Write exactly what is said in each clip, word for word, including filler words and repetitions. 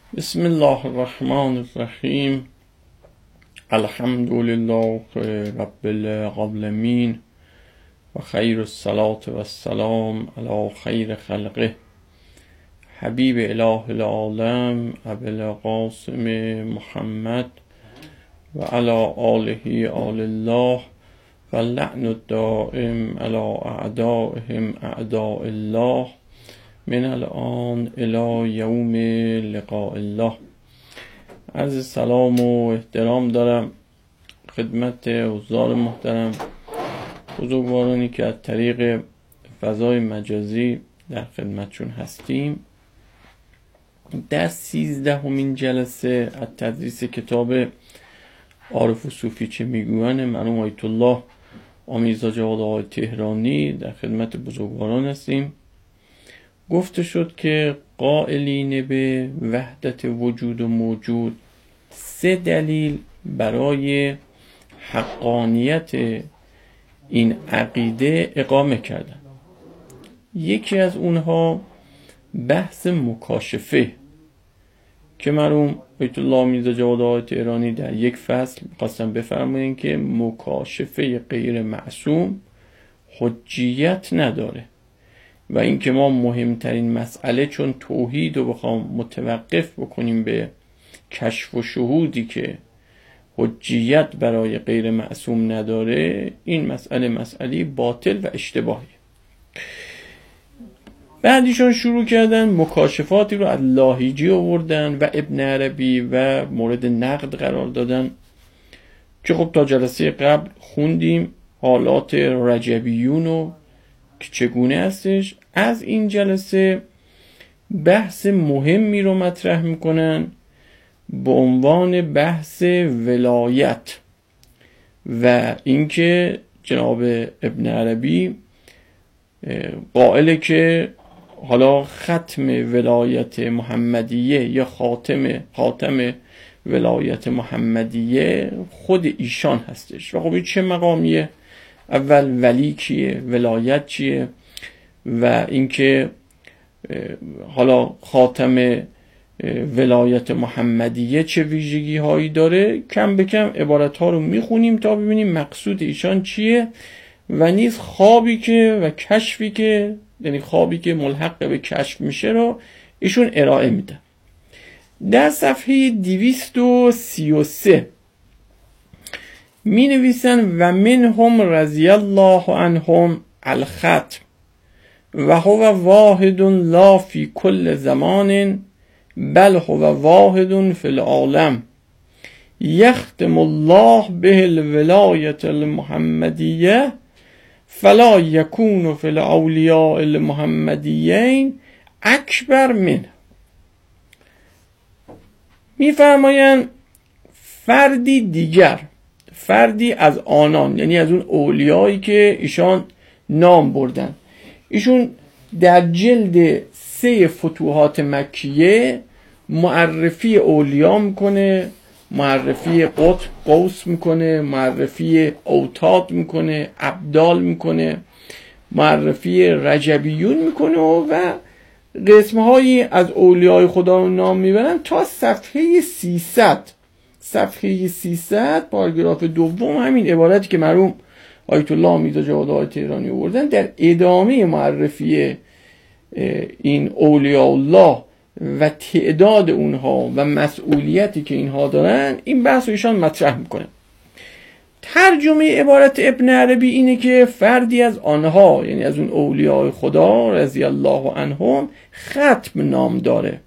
بسم الله الرحمن الرحیم. الحمد لله رب العالمین و خیر الصلاة و السلام علی خیر خلقه حبیب اله العالم ابی القاسم محمد و علی آله آل الله و لعن الدائم علی اعدائهم اعداء الله من الان الى یوم لقاء الله. عرض سلام و احترام دارم خدمت حضار محترم، بزرگوارانی که از طریق فضای مجازی در خدمتشون هستیم. در سیزدهمین جلسه از تدریس کتاب عارف و صوفی چه میگوین مرحوم آیت الله آمیرزا جواد آقای تهرانی در خدمت بزرگواران هستیم. گفته شد که قائلین به وحدت وجود و موجود سه دلیل برای حقانیت این عقیده اقامه کردن. یکی از اونها بحث مکاشفه که مرحوم آیت الله آمیرزا جواد آقای تهرانی در یک فصل خواستن بفرمایند که مکاشفه غیر معصوم حجیت نداره و اینکه ما مهمترین مسئله چون توحید رو بخوام متوقف بکنیم به کشف و شهودی که حجیت برای غیر معصوم نداره، این مسئله مسئله باطل و اشتباهی. بعدیشون شروع کردن مکاشفاتی رو از لاهیجی آوردن و ابن عربی و مورد نقد قرار دادن که خب تا جلسه قبل خوندیم حالات رجبیون رو که چگونه هستش. از این جلسه بحث مهمی رو مطرح میکنن به عنوان بحث ولایت و اینکه جناب ابن عربی قائله که حالا ختم ولایت محمدیه یا خاتم خاتم ولایت محمدیه خود ایشان هستش. و خب این چه مقامیه؟ اول ولی کیه، ولایت چیه و اینکه حالا خاتم ولایت محمدیه چه ویژگی هایی داره. کم به کم عبارت ها رو میخونیم تا ببینیم مقصود ایشان چیه و نیز خوابی که و کشفی که یعنی خوابی که ملحق به کشف میشه رو ایشون ارائه میده. در صفحه دویست و سی و سه می نویسن و منهم رضی الله عنهم الختم و هو واحد لا فی کل زمان بل هو واحد فی العالم یختم الله به الولایت المحمدیه فلا یکون فی الاولیاء المحمدیین اکبر منه. می فرمایند فردی دیگر، فردی از آنان یعنی از اون اولیایی که ایشان نام بردن، ایشون در جلد سه فتوحات مکیه معرفی اولیا میکنه، معرفی قطب قوس میکنه، معرفی اوتاد میکنه، ابدال میکنه، معرفی رجبیون میکنه و قسمهایی از اولیای خدا رو نام میبرن تا صفحه سیصد. صفحه سیصد پاراگراف دوم همین عبارتی که مرحوم آیت الله آمیرزا جواد آقای تهرانی آوردن در ادامه معرفی این اولیاء الله و تعداد اونها و مسئولیتی که اینها دارن این بحث رو ایشان مطرح میکنه. ترجمه عبارت ابن عربی اینه که فردی از آنها یعنی از اون اولیاء خدا رضی الله عنهم ختم نام داره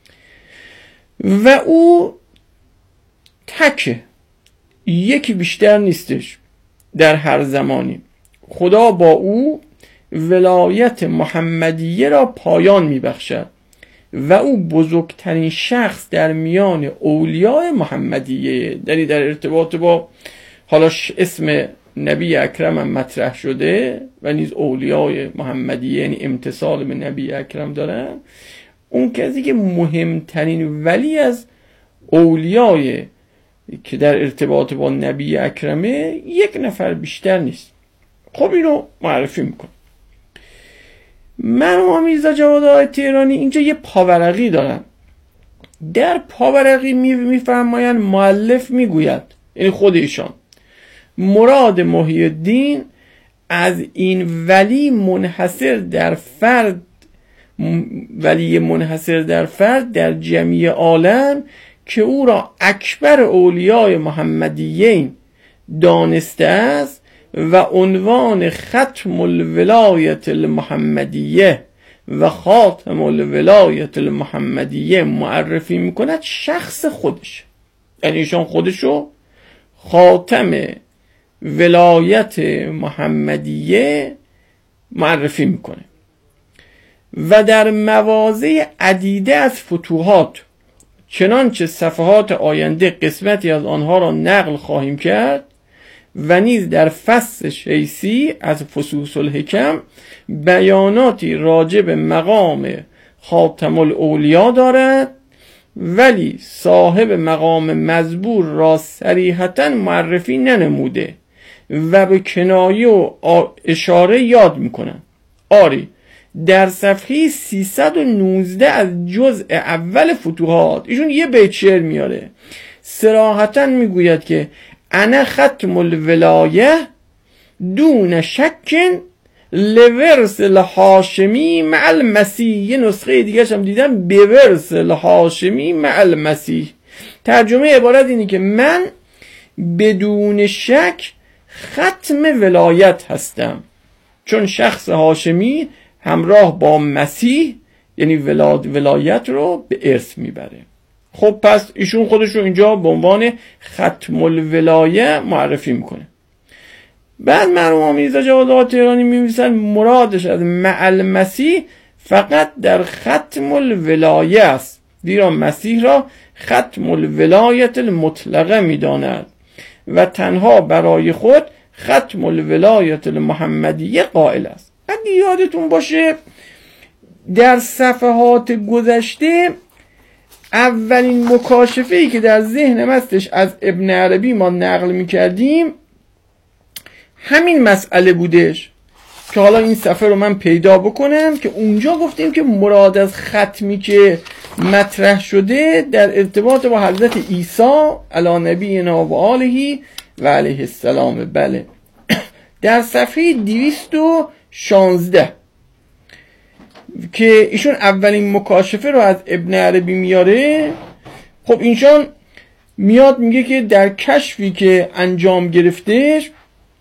و او تکه، یکی بیشتر نیستش در هر زمانی. خدا با او ولایت محمدیه را پایان میبخشد و او بزرگترین شخص در میان اولیاء محمدیه. در در ارتباط با حالا اسم نبی اکرم هم مطرح شده و نیز اولیاء محمدیه یعنی امتصال به نبی اکرم دارن. اون کسی که مهمترین ولی از اولیاء که در ارتباط با نبی اکرمه یک نفر بیشتر نیست. خب اینو معرفی میکن. مرحوم آمیرزا جواد آقای تهرانی اینجا یه پاورقی دارن در پاورقی میفرمایند مؤلف میگوید، یعنی خود ایشان، مراد محی الدین از این ولی منحصر در فرد ولی منحصر در فرد در جمعی عالم که او را اکبر اولیای محمدیین دانسته است و عنوان ختم الولایت المحمدیه و خاتم الولایت المحمدیه معرفی میکند شخص خودش، یعنی ایشان خودشو خاتم ولایت محمدیه معرفی میکنه و در مواضع عدیده از فتوحات، چنانچه صفحات آینده قسمتی از آنها را نقل خواهیم کرد، و نیز در فصل شیسی از فصوص الحکم بیاناتی راجع به مقام خاتم الاولیا دارد، ولی صاحب مقام مزبور را صریحتاً معرفی ننموده و به کنایه و اشاره یاد میکنند. آری در صفحه سیصد و نوزده از جزء اول فتوحات ایشون یه بیت شعر میاره، صراحتاً میگوید که انا ختم الولایه دون شک لورث الهاشمی مع المسیح. یه نسخه دیگه هم دیدم به ورث الهاشمی مع المسیح. ترجمه عبارت اینه که من بدون شک ختم ولایت هستم، چون شخص هاشمی همراه با مسیح یعنی ولایت رو به ارث میبره. خب پس ایشون خودش رو اینجا به عنوان ختم الولایه معرفی میکنه. بعد مرحوم میرزا جواد آقا تهرانی می‌نویسن مرادش از مع المسیح فقط در ختم الولایه است، زیرا مسیح را ختم الولایت المطلقه میداند و تنها برای خود ختم الولایت المحمدیه قائل است. اگه یادتون باشه در صفحات گذشته اولین مکاشفه‌ای که در ذهنم هستش از ابن عربی ما نقل می‌کردیم همین مسئله بودش که حالا این صفحه رو من پیدا بکنم که اونجا گفتیم که مراد از ختمی که مطرح شده در ارتباط با حضرت عیسی علی نبینا و آله و علیه السلام. بله در صفحه دویست و شانزده که ایشون اولین مکاشفه رو از ابن عربی میاره. خب اینشان میاد میگه که در کشفی که انجام گرفتش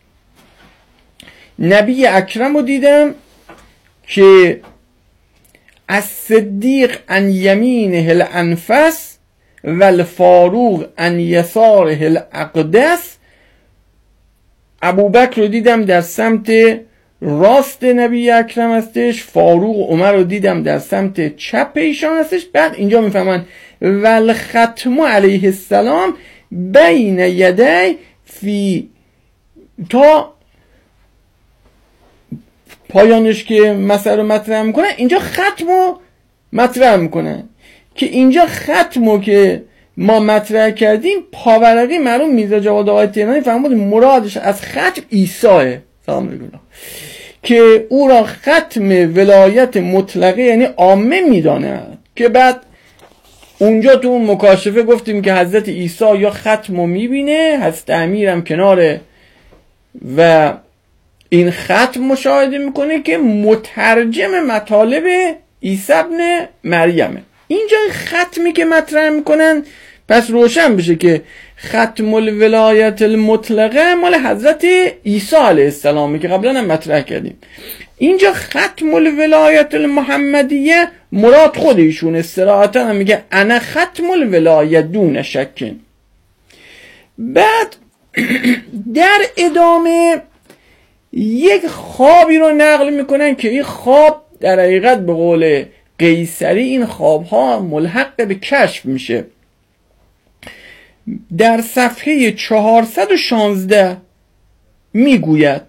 نبی اکرم رو دیدم که از صدیق ان یمینه الانفس و الفاروق ان یساره الاقدس. ابوبکر رو دیدم در سمت راست نبی اکرم هستش، فاروق و عمر رو دیدم در سمت چپ ایشان هستش. بعد اینجا میفهمن والختم علیه السلام بین یدی فی تا پایانش که مسئله رو مطرح میکنه اینجا ختم رو مطرح میکنه که اینجا ختم رو که ما مطرح کردیم پاورقی مرحوم میرزا جواد آقای تهرانی فهمود مرادش از ختم عیسیه سلام علیکم که او را ختم ولایت مطلقه یعنی عامه میدانه، که بعد اونجا تو اون مکاشفه گفتیم که حضرت عیسی یا ختم رو میبینه، حضرت امیرم کناره و این ختم مشاهده میکنه که مترجم مطالب عیسی ابن مریمه. اینجا ختمی که مطرح میکنن پس روشن بشه که ختم الولایت المطلقه مال حضرت عیسی علیه السلامه که قبلا هم مطرح کردیم. اینجا ختم الولایت المحمدیه مراد خود ایشون استراحتا هم میگه انا ختم الولایت دون شک. بعد در ادامه یک خوابی رو نقل میکنن که این خواب در حقیقت به قول قیصری این خواب ها ملحق به کشف میشه. در صفحه چهارصد و شانزده میگوید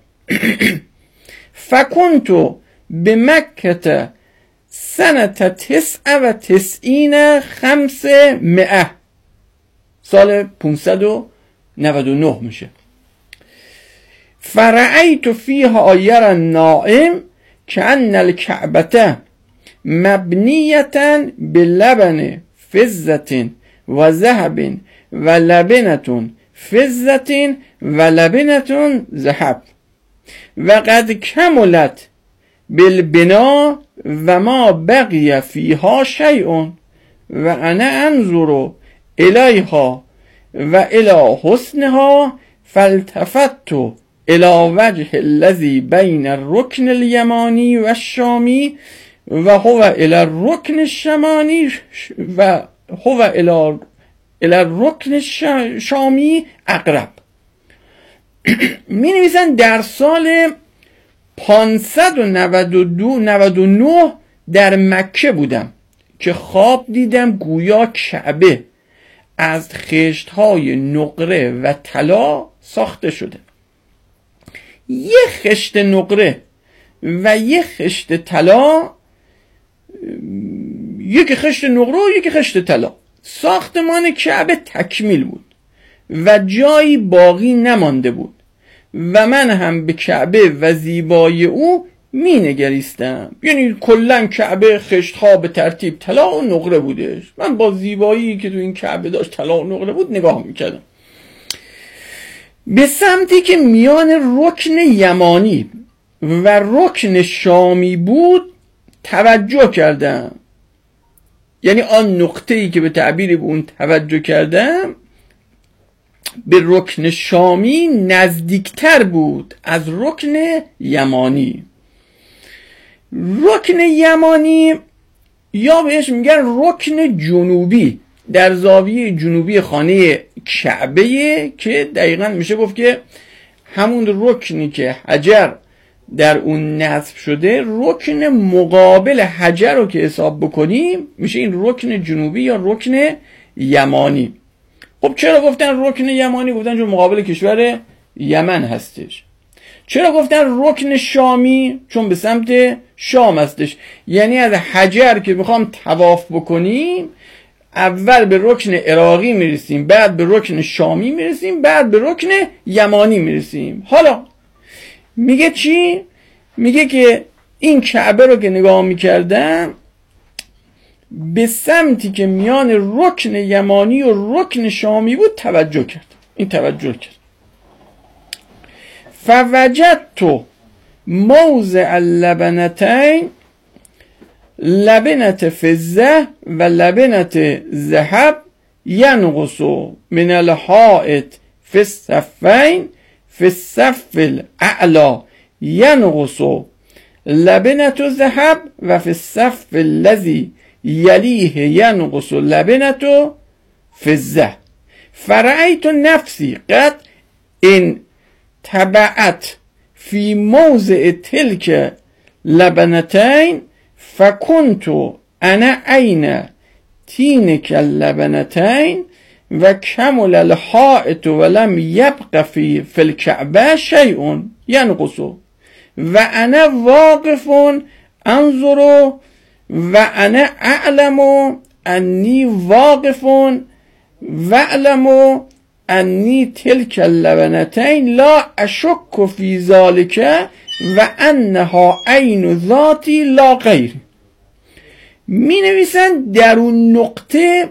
فکنتو به مکه سنت تسع و تسعین خمس مئه، سال پونصد و نود و نه میشه. فرأیت فیها یر النائم کأن الکعبة مبنیة باللبن فضة و ذهب و لبنة فضة و لبنة ذهب و قد کملت بالبنا و ما بقی فیها شیء و انا انظر الیها و الی حسنها فالتفت الی وجه الذی بین الرکن الیمانی و الشامی و هو الی الرکن الشمانی و هو الی الی الرکن الشامی اقرب. می نویسن در سال پانصد و نود و دو نود و نه در مکه بودم که خواب دیدم گویا کعبه از خشت‌های نقره و طلا ساخته شده. یه خشت نقره و یه خشت طلا، یکی خشت نقره و یکی خشت طلا، ساختمان کعبه تکمیل بود و جایی باقی نمانده بود و من هم به کعبه و زیبایی او می نگریستم. یعنی کلن کعبه خشت‌ها به ترتیب طلا و نقره بودش، من با زیبایی که تو این کعبه داشت طلا و نقره بود نگاه میکردم. به سمتی که میان رکن یمانی و رکن شامی بود توجه کردم، یعنی آن نقطه‌ای که به تعبیر به اون توجه کردم به رکن شامی نزدیکتر بود از رکن یمانی. رکن یمانی یا بهش میگن رکن جنوبی در زاویه جنوبی خانه کعبه، که دقیقاً میشه گفت که همون رکنی که حجر در اون نصب شده، رکن مقابل حجر رو که حساب بکنیم میشه این رکن جنوبی یا رکن یمانی. خب چرا گفتن رکن یمانی؟ گفتن چون مقابل کشور یمن هستش. چرا گفتن رکن شامی؟ چون به سمت شام هستش. یعنی از حجر که میخوام طواف بکنیم اول به رکن عراقی میرسیم، بعد به رکن شامی میرسیم، بعد به رکن یمانی میرسیم. حالا میگه چی؟ میگه که این کعبه رو که نگاه میکردم به سمتی که میان رکن یمانی و رکن شامی بود توجه کرد. این توجه کرد. فوجدت موضع اللبنتین لبنت فضه و لبنت ذهب ینقص من الحائط فی الصفین فی الصف الاعلی ینقص لبنت ذهب و فی الصف الذی یلیه ینقص لبنت فضه فرأیت نفسی قد ان تبعت فی موضع تلک لبنتین فکنت انا عین تینک اللبنتین و کمل الحائط ولم یبق فی فی الکعبه شیء ینقص و انا واقف انظر و انا اعلم انی واقف و اعلم انی تلک اللبنتین لا اشک فی ذالک و انها عین ذاتی لا غیر. می نویسن در اون نقطه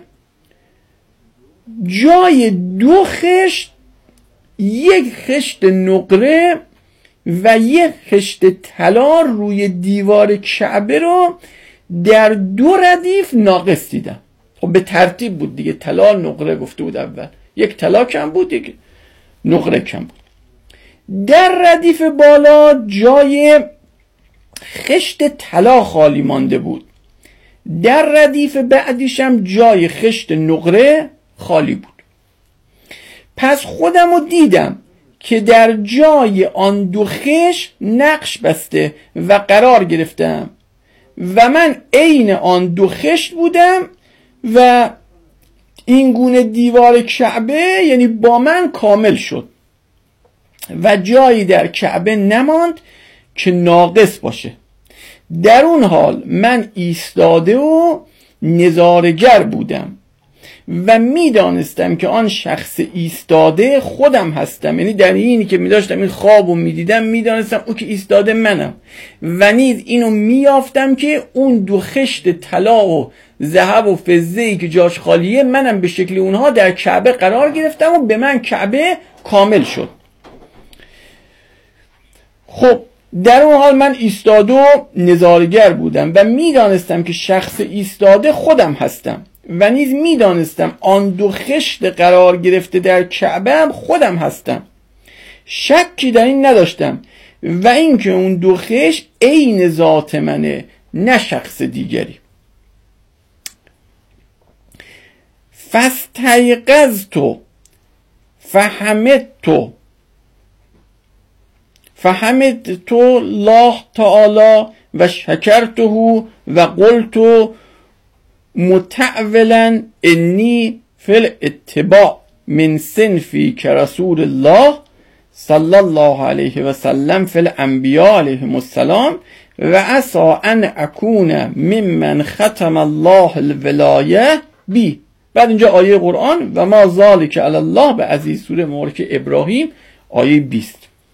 جای دو خشت، یک خشت نقره و یک خشت طلا روی دیوار کعبه رو در دو ردیف ناقص دیدم. خب به ترتیب بود دیگه، طلا نقره گفته بود اول، یک طلا کم بود یک نقره کم بود. در ردیف بالا جای خشت طلا خالی مانده بود، در ردیف بعدیش هم جای خشت نقره خالی بود. پس خودم رو دیدم که در جای آن دو خشت نقش بسته و قرار گرفتم و من عین آن دو خشت بودم و این گونه دیوار کعبه یعنی با من کامل شد و جایی در کعبه نماند که ناقص باشه. در اون حال من ایستاده و نظارگر بودم و میدانستم که آن شخص ایستاده خودم هستم. یعنی در اینی که میداشتم این خواب و میدیدم میدانستم او که ایستاده منم و نیز اینو میافتم که اون دو خشت طلا و ذهب و فضه‌ای که جاش خالیه منم به شکل اونها در کعبه قرار گرفتم و به من کعبه کامل شد. خب در اون حال من ایستاده و نظارگر بودم و میدانستم که شخص ایستاده خودم هستم و نیز میدانستم آن دو خشت قرار گرفته در کعبه هم خودم هستم. شکی در این نداشتم و اینکه اون دو خشت عین ذات منه، نه شخص دیگری. فاستيقظت فحمدت فحمدت الله تعالی و شکرته و قلت متعولا انی فی الاتباع من صنفی كرسول الله صلی الله علیه و سلم فی الانبیاء علیهم السلام و عسى ان اکون ممن ختم الله الولایه بی. بعد اینجا آیه قرآن و ما ذالک علی الله به عزیز، سوره مبارکه ابراهیم آیه بیست.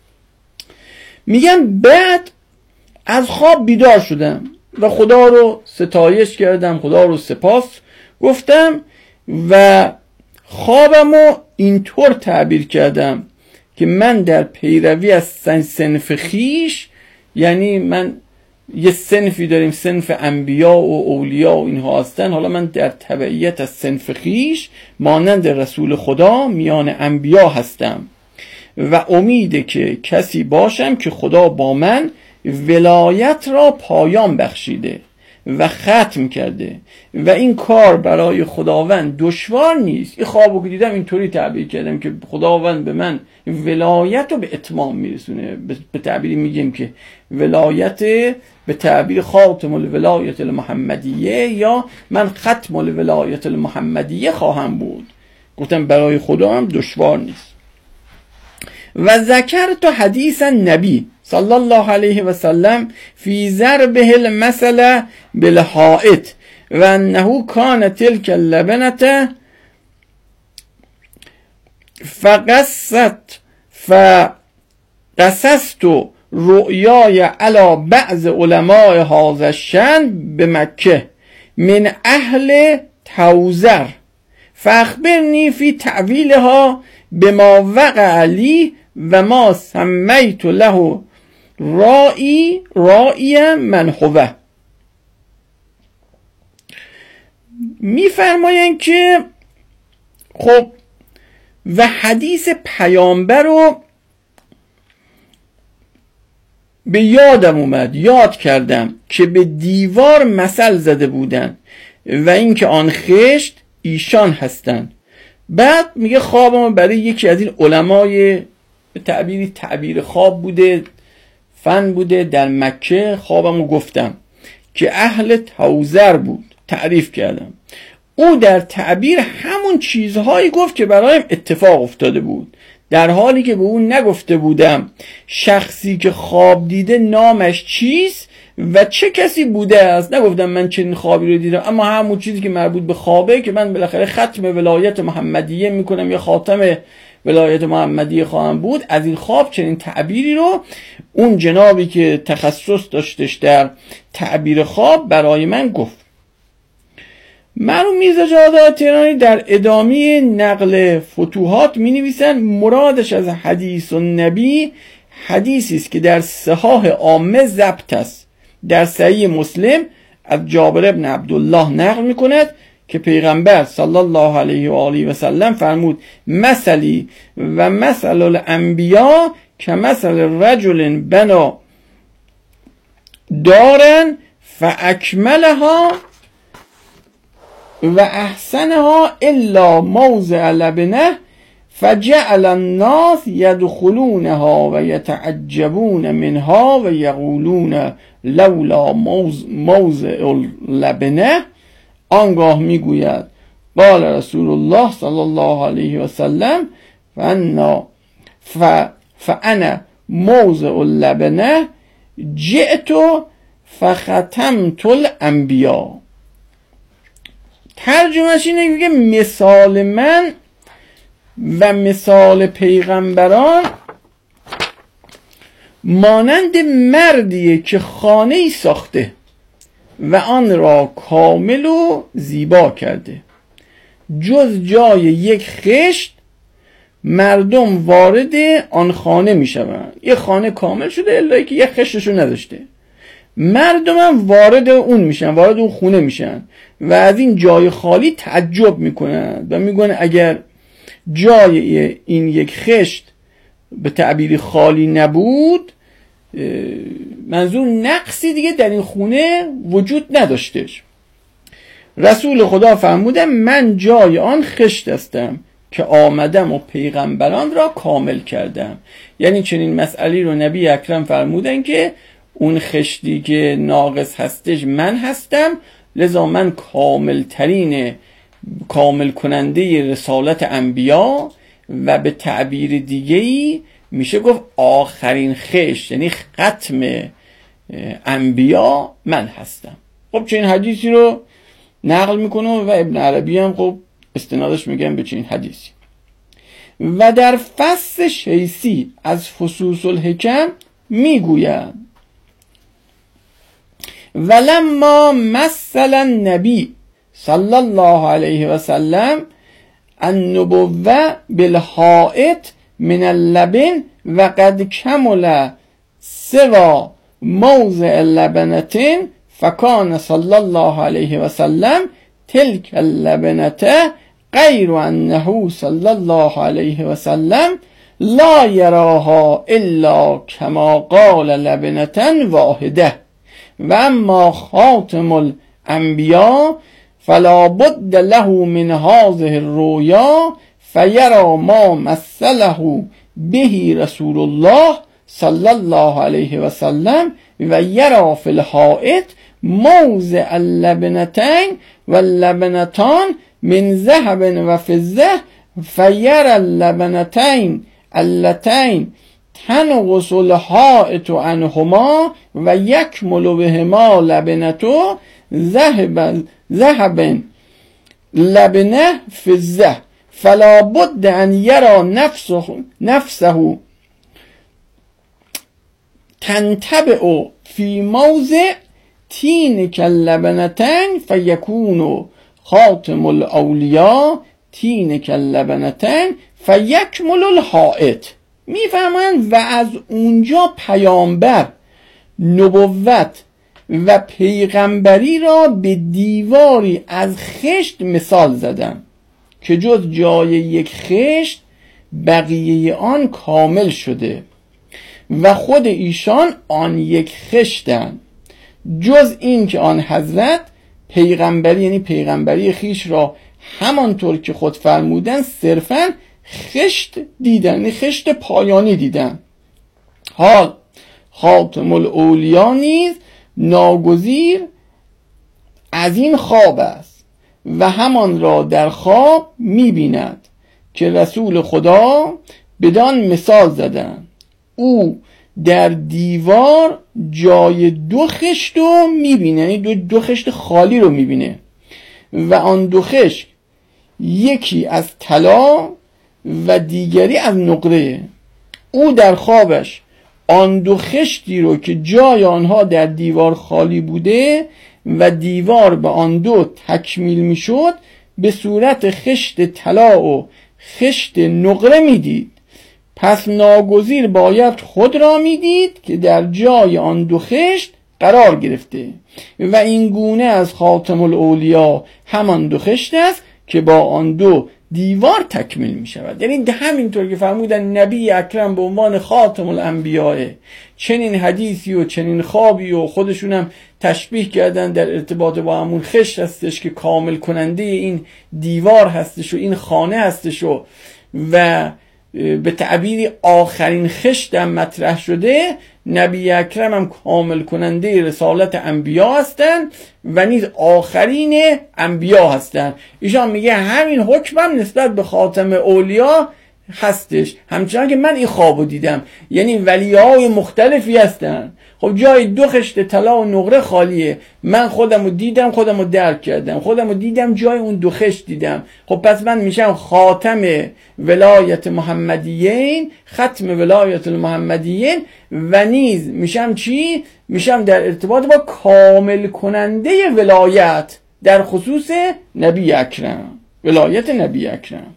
میگن بعد از خواب بیدار شدم و خدا رو ستایش کردم، خدا رو سپاس گفتم و خوابم رو اینطور تعبیر کردم که من در پیروی از صنف خیش، یعنی من یه صنفی داریم، صنف انبیا و اولیا و اینها هستن، حالا من در تبعیت از صنف خیش مانند رسول خدا میان انبیا هستم و امیده که کسی باشم که خدا با من ولایت را پایان بخشیده و ختم کرده و این کار برای خداوند دشوار نیست. این خوابو که دیدم اینطوری تعبیر کردم که خداوند به من ولایت رو به اتمام میرسونه. به تعبیری میگیم که ولایت به تعبیر خاتم الولایت المحمدیه یا من ختم الولایت المحمدیه خواهم بود. گفتم برای خدا هم دشوار نیست. و ذکرت حدیث نبی صلی الله علیه و سلم فی ضربه المثل بالحائط و انه کان تلک اللبنه فقصت فقصست رؤیای علی بعض علماء هذا الشأن به مکه من اهل توزر فاخبرنی فی تعویلها بما وقع لی و ما سمیت له رائی رائی من هو. میفرمایند که خب و حدیث پیامبر رو به یادم اومد، یاد کردم که به دیوار مثل زده بودن و اینکه آن خشت ایشان هستند. بعد میگه خوابم برای یکی از این علمای به تعبیری تعبیر خواب بوده، فن بوده در مکه، خوابمو گفتم که اهل توزر بود، تعریف کردم. او در تعبیر همون چیزهایی گفت که برایم اتفاق افتاده بود، در حالی که به اون نگفته بودم شخصی که خواب دیده نامش چیست و چه کسی بوده است. نگفتم من چنین خوابی رو دیدم، اما همون چیزی که مربوط به خوابه که من بالاخره ختم ولایت محمدیه میکنم یا خاتم ولایت محمدیه خواهم بود، از این خواب چنین تعبیری رو اون جنابی که تخصص داشتش در تعبیر خواب برای من گفت. مرحوم میرزا جواد تهرانی در ادامه نقل فتوحات می نویسن مرادش از حدیث النبی حدیثی است که در صحاح عامه ضبط است. در صحیح مسلم از جابر بن عبدالله نقل می کند که پیغمبر صلی الله علیه و آله و سلم فرمود مثلی و مثل الانبیا که مثل رجل بنا دارن فاکملها و احسنها الا موضع لبنه فجعل الناس يدخلونها و يتعجبون منها و يقولون لولا موضع لبنه. آنگاه میگوید قال رسول الله صلی الله علیه و سلم فانا فانا موضع اللبنه جئت فختمت الانبیاء. ترجمهش اینه میگه مثال من و مثال پیغمبران مانند مردیه که خانه‌ای ساخته و آن را کامل و زیبا کرده، جز جای یک خشت مردم وارد آن خانه می شوند. یه خانه کامل شده الا که یه خشتشو نداشته، مردم هم وارد اون میشن، وارد اون خونه میشن و از این جای خالی تعجب میکنن و میگن اگر جای این یک خشت به تعبیر خالی نبود، منظور نقصی دیگه در این خونه وجود نداشتش. رسول خدا فرمودن من جای آن خشت هستم که آمدم و پیغمبران را کامل کردم. یعنی چنین مسئله رو نبی اکرم فرمودن که اون خشتی که ناقص هستش من هستم، لذا من کامل ترین کامل کننده رسالت انبیا و به تعبیر دیگه‌ای میشه گفت آخرین خشت، یعنی ختم انبیا من هستم. خب چنین حدیثی رو نقل میکنه و ابن عربی هم خب استنادش میگن به چنین حدیثی. و در فصل شیسی از فصوص الحکم میگوید ولما مثلا نبی صلی الله علیه و سلم النبوه بالحائط من اللبن و قد کمل سوا موضع اللبنتين فکان صلی الله علیه و سلم تلك اللبنته غیر انه صلی الله علیه و سلم لا یراها الا کما قال لبنة واحده و اما خاتم الانبیاء فلا بد له من هذه الرؤیا فیرى ما مثله به رسول الله صلی الله علیه و سلم و یرى فی الحائط موضع اللبنتین و اللبنتان من ذهب و فضه فیرى اللبنتین اللتین تنقص الحائط عنهما و یکمل بهما لبنتو ذهب ذهب لبنه فضه فلا بد ان یرى نفسه نفسه تنتبع فی موضع تینک اللبنتین فیکون خاتم الاولیاء تینک اللبنتین فیکمل الحائط. میفهمند و از اونجا پیامبر نبوت و پیغمبری را به دیواری از خشت مثال زدن که جز جای یک خشت بقیه آن کامل شده و خود ایشان آن یک خشتند، جز این که آن حضرت پیغمبری یعنی پیغمبری خیش را همانطور که خود فرمودن صرفاً خشت دیدن، یعنی خشت پایانی دیدن. حال خاتم الاولیاء نیز ناگزیر از این خواب است و همان را در خواب می‌بیند که رسول خدا بدان مثال زدن. او در دیوار جای دو خشت رو می‌بینه، یعنی دو, دو خشت خالی رو می‌بینه و آن دو خشت یکی از طلا و دیگری از نقره. او در خوابش آن دو خشتی رو که جای آنها در دیوار خالی بوده و دیوار به آن دو تکمیل میشد به صورت خشت طلا و خشت نقره میدید. پس ناگزیر باید خود را میدید که در جای آن دو خشت قرار گرفته و این گونه از خاتم الاولیاء همان دو خشت است که با آن دو دیوار تکمیل می شود. یعنی همینطور که فرمودن نبی اکرم به عنوان خاتم الانبیاء چنین حدیثی و چنین خوابی و خودشون هم تشبیه کردن در ارتباط با همون خشت هستش که کامل کننده این دیوار هستش و این خانه هستش و و به تعبیری آخرین خشت هم مطرح شده. نبی اکرم هم کامل کننده رسالت انبیا هستن و نیز آخرین انبیا هستن. ایشان میگه همین حکمم نسبت به خاتم اولیا هستش، همچنان که من این خوابو دیدم. یعنی ولیهای مختلفی هستن. خب جای دو خشت طلا و نقره خالیه، من خودمو دیدم، خودمو درک کردم، خودمو دیدم جای اون دو خشت دیدم. خب پس من میشم خاتم ولایت محمدیین، ختم ولایت المحمدیین، و نیز میشم چی؟ میشم در ارتباط با کامل کننده ولایت در خصوص نبی اکرم، ولایت نبی اکرم.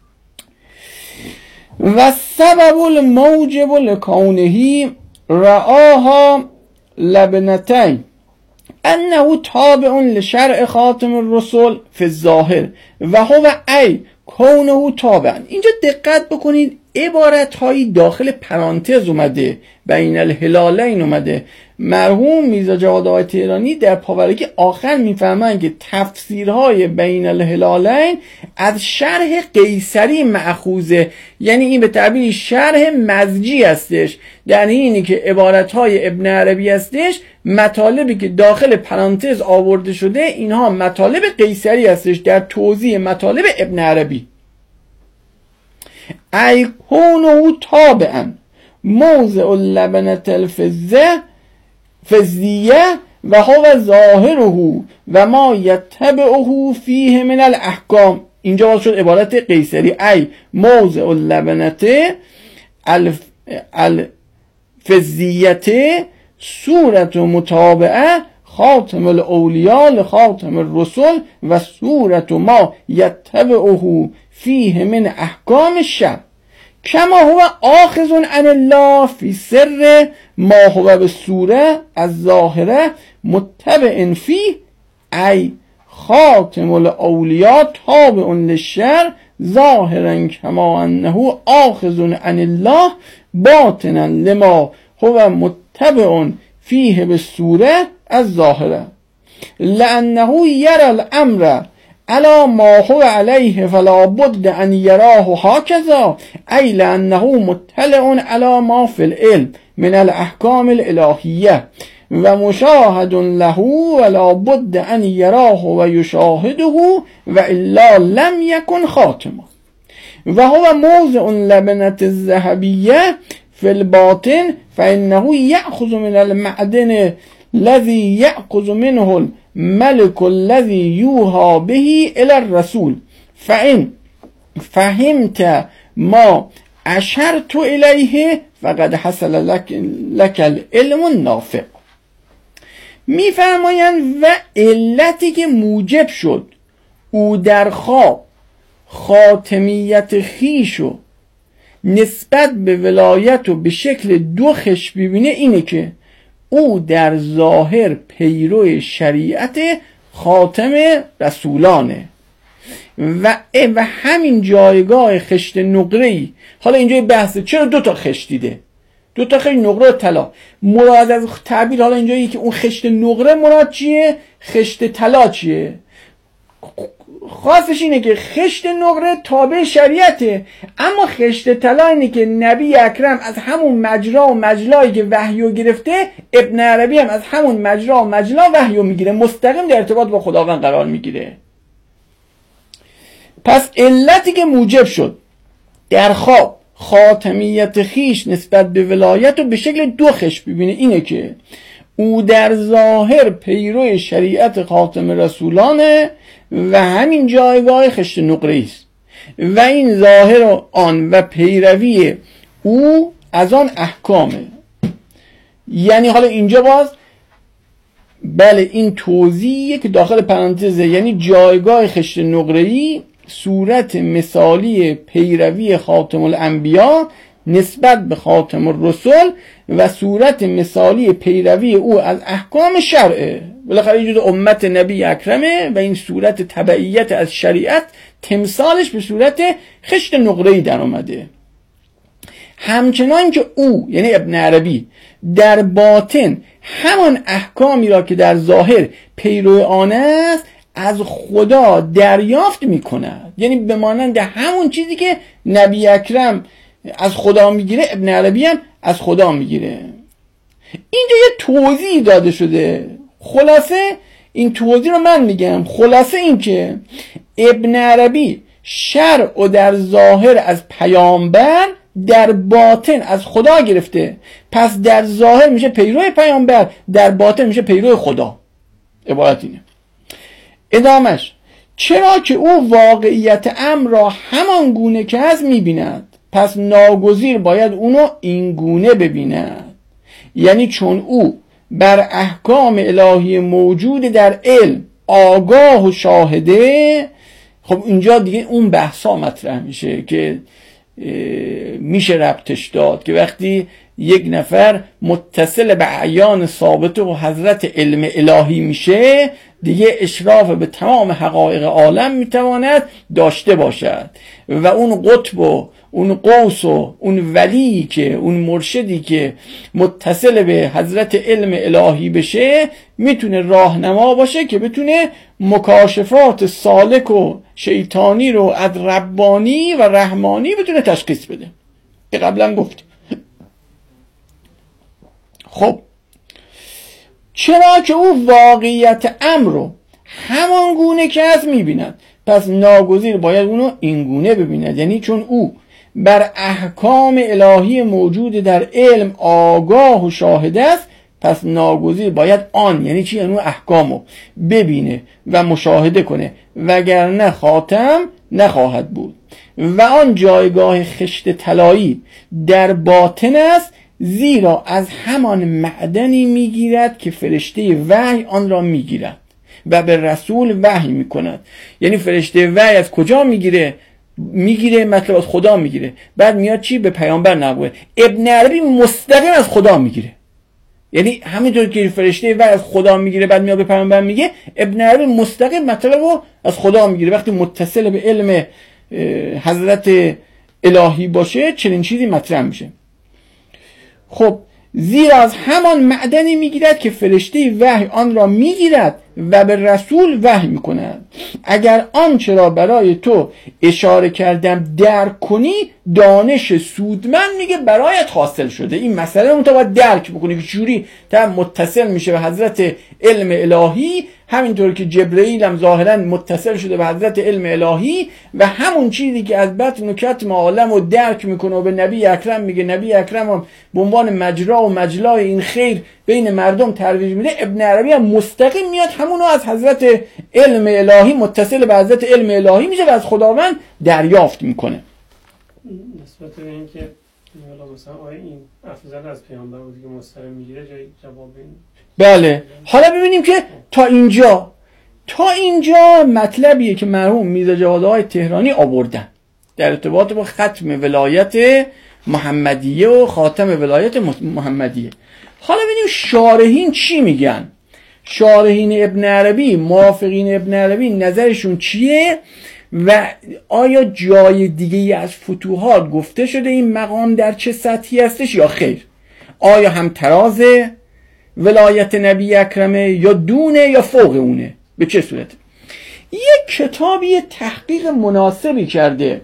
و سبب الموجب لکونه رآها لبنتین انه تابع لشرع خاتم الرسل فی الظاهر و هو ای کونه تابعا. اینجا دقت بکنید، عبارت هایی داخل پرانتز اومده، بین الهلالین اومده. مرحوم میرزا جواد آقای تهرانی در پاورقی آخر میفهمن که تفسیرهای بین الهلالین از شرح قیصری مأخوذه، یعنی این به تعبیر شرح مزجی هستش. یعنی اینی که عبارتهای ابن عربی هستش، مطالبی که داخل پرانتز آورده شده اینها مطالب قیصری هستش در توضیح مطالب ابن عربی. ای کونه تابعا موضع اللبنة الفزه فزیه و هو ظاهره و ما یتبعه فیه من الاحکام. اینجا باز شد عبارت قیصری، ای موضع اللبنة الفزیه صورت متابعه خاتم الاولیاء لخاتم الرسل و صورت ما یتبعه فیه من احکام الشرع کما هو آخذ عن الله فی سر ما هو بالصوره الظاهره متبع فیه ای خاتم الاولیاء تابع للشرع ظاهرا کما انه آخذ عن الله باطنا لما هو متبع فیه بالصوره الظاهره لانه یرى الامر علا ما هو علیه فلا بد ان یراه هکذا ای لانه مطلع علی ما فی العلم من الاحکام الالهیه و مشاهد له ولا بد ان یراه و یشاهده و الا لم یکن خاتمه و هو موضع لبنة الذهبیه فی الباطن فانه یأخذ من المعدن الذي یأخذ منه ملك الذي یوحى به الى الرسول فإن فهمت ما اشرت الیه فقد حصل لك, لك العلم النافع. میفرمایند و علتی که موجب شد او در خواب خاتمیت خیشو نسبت به ولایت و به شکل دو خش ببینه اینه که او در ظاهر پیرو شریعت خاتم رسولانه و و همین جایگاه خشت نقره‌ای. حالا اینجا بحثه چرا دو تا خشت دیده، دو تا خشت نقره طلا مراد از تعبیر. حالا اینجایی که اون خشت نقره مراد چیه، خشت طلا چیه؟ خاصش اینه که خشت نقره تابع شریعته، اما خشت طلا اینه که نبی اکرم از همون مجرا و مجلایی که وحیو گرفته، ابن عربی هم از همون مجرا و مجلا وحیو میگیره، مستقیم در ارتباط با خداوند قرار میگیره. پس علتی که موجب شد در خواب خاتمیت خیش نسبت به ولایت رو به شکل دو خش ببینه اینه که او در ظاهر پیرو شریعت خاتم رسولانه و همین جایگاه خشت نقره است و این ظاهر آن و پیروی او از آن احکامه. یعنی حالا اینجا باز بله این توضیحیه که داخل پرانتزه، یعنی جایگاه خشت نقره‌ای صورت مثالی پیروی خاتم الانبیا نسبت به خاتم الرسل و صورت مثالی پیروی او از احکام شرعه. بالاخره یه جور امت نبی اکرمه و این صورت تبعیت از شریعت تمثالش به صورت خشت نقره‌ای در اومده. همچنان که او یعنی ابن عربی در باطن همان احکامی را که در ظاهر پیرو آن است از خدا دریافت میکند، یعنی به مانند همون چیزی که نبی اکرم از خدا میگیره ابن عربی هم از خدا میگیره. اینجا یه توضیح داده شده، خلاصه این توضیح رو من میگم. خلاصه این که ابن عربی شرع و در ظاهر از پیامبر، در باطن از خدا گرفته. پس در ظاهر میشه پیرو پیامبر، در باطن میشه پیرو خدا. عبارت اینه. ادامش چرا که او واقعیت امر را همان گونه که از میبیند، پس ناگزیر باید اونو این گونه ببیند. یعنی چون او بر احکام الهی موجود در علم آگاه و شاهده. خب اینجا دیگه اون بحثا مطرح میشه که میشه ربطش داد که وقتی یک نفر متصل به اعیان ثابت و حضرت علم الهی میشه، دیگه اشراف به تمام حقایق عالم میتواند داشته باشد و اون قطب و اون قوس و اون ولی که اون مرشدی که متصل به حضرت علم الهی بشه میتونه راهنما باشه که بتونه مکاشفات سالک و شیطانی رو از ربانی و رحمانی بتونه تشخیص بده که قبلا گفتیم. خب چرا که او واقعیت امر رو همان گونه که از میبیند، پس ناگزیر باید اونو این گونه ببیند. یعنی چون او بر احکام الهی موجود در علم آگاه و شاهد است، پس ناگزیر باید آن، یعنی چی؟ یعنی احکامو ببینه و مشاهده کنه، وگرنه خاتم نخواهد بود. و آن جایگاه خشت طلایی در باطن است، زیرا از همان معدنی میگیرد که فرشته وحی آن را میگیرد و به رسول وحی میکند. یعنی فرشته وحی از کجا میگیره؟ میگیره مطلب از خدا میگیره، بعد میاد چی؟ به پیامبر نبوه. ابن عربی مستقیم از خدا میگیره، یعنی همینطور که فرشته وحی از خدا میگیره بعد میاد به پیامبر میگه، ابن عربی مستقیم مطلب رو از خدا میگیره. وقتی متصل به علم حضرت الهی باشه چنین چیزی مطرح میشه. خب زیرا از همان معدنی میگیرد که فرشته وحی آن را میگیرد و به رسول وحی میکند. اگر آنچه را برای تو اشاره کردم درک کنی، دانش سودمند میگه برایت حاصل شده. این مسئله رو تو باید درک بکنی که چجوری تا متصل میشه به حضرت علم الهی، همینطور که جبرئیل هم ظاهرا متصل شده به حضرت علم الهی و همون چیزی که از بطن و کتم عالم رو درک میکنه و به نبی اکرم میگه، نبی اکرم هم به عنوان مجرا و مجلای این خیر بین مردم ترویج میده. ابن عربی هم مستقیم میاد همونو از حضرت علم الهی متصل به حضرت علم الهی میشه و از خداوند دریافت میکنه. نسبت به این که حالا مثلا آیا این افضل از پیامبر بودی که مستقیم میگیره، جای جواب این؟ بله. حالا ببینیم که تا اینجا تا اینجا مطلبیه که مرحوم میرزا جوادهای تهرانی آوردن در ارتباط با ختم ولایت محمدیه و خاتم ولایت محمدیه. حالا ببینیم شارحین چی میگن. شارحین ابن عربی، موافقین ابن عربی نظرشون چیه و آیا جای دیگه از فتوحات گفته شده این مقام در چه سطحی هستش یا خیر؟ آیا هم تراز ولایت نبی اکرمه یا دونه یا فوق اونه؟ به چه صورت؟ یک کتابی تحقیق مناسبی کرده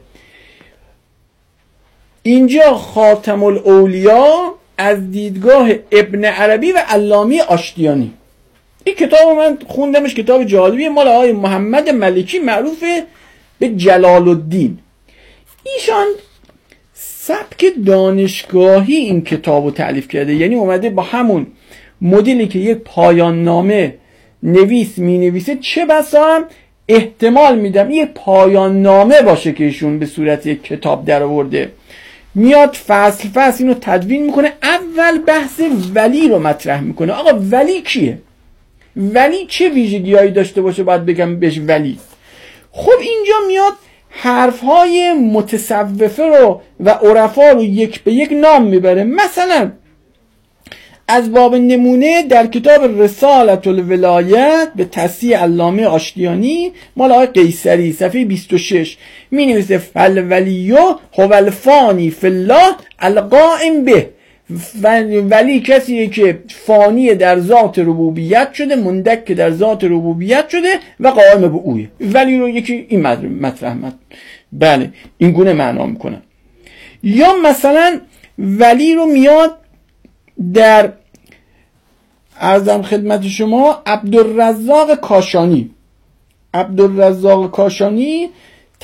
اینجا خاتم الاولیا از دیدگاه ابن عربی و علامی آشتیانی. این کتاب من خوندمش، کتاب جالبیه، مال آقای محمد ملکی معروف به جلال الدین. ایشان سبک دانشگاهی این کتابو تألیف کرده، یعنی اومده با همون مدلی که یک پایان نامه نویس می نویسه، چه بسا احتمال میدم یک پایان نامه باشه که ایشون به صورت یک کتاب در آورده، میاد فصل فصل اینو تدوین میکنه. اول بحث ولی رو مطرح میکنه. آقا ولی کیه؟ ولی چه ویژگی‌هایی داشته باشه باید بگم بهش ولی؟ خب اینجا میاد حرفهای متصوفه رو و عرفا رو یک به یک نام میبره. مثلا از باب نمونه در کتاب رسالت الولایت به تصحیح علامه آشتیانی مال آقای قیصری صفحه بیست و شش می نویسه فالولیو هو الفانی فی الله القائم به. ولی کسیه که فانی در ذات ربوبیت شده، مندک در ذات ربوبیت شده و قائم به اوه. ولی رو یکی این مطرح مد. بله این گونه معنا میکنن. یا مثلا ولی رو میاد در عرضم خدمت شما عبدالرزاق کاشانی. عبدالرزاق کاشانی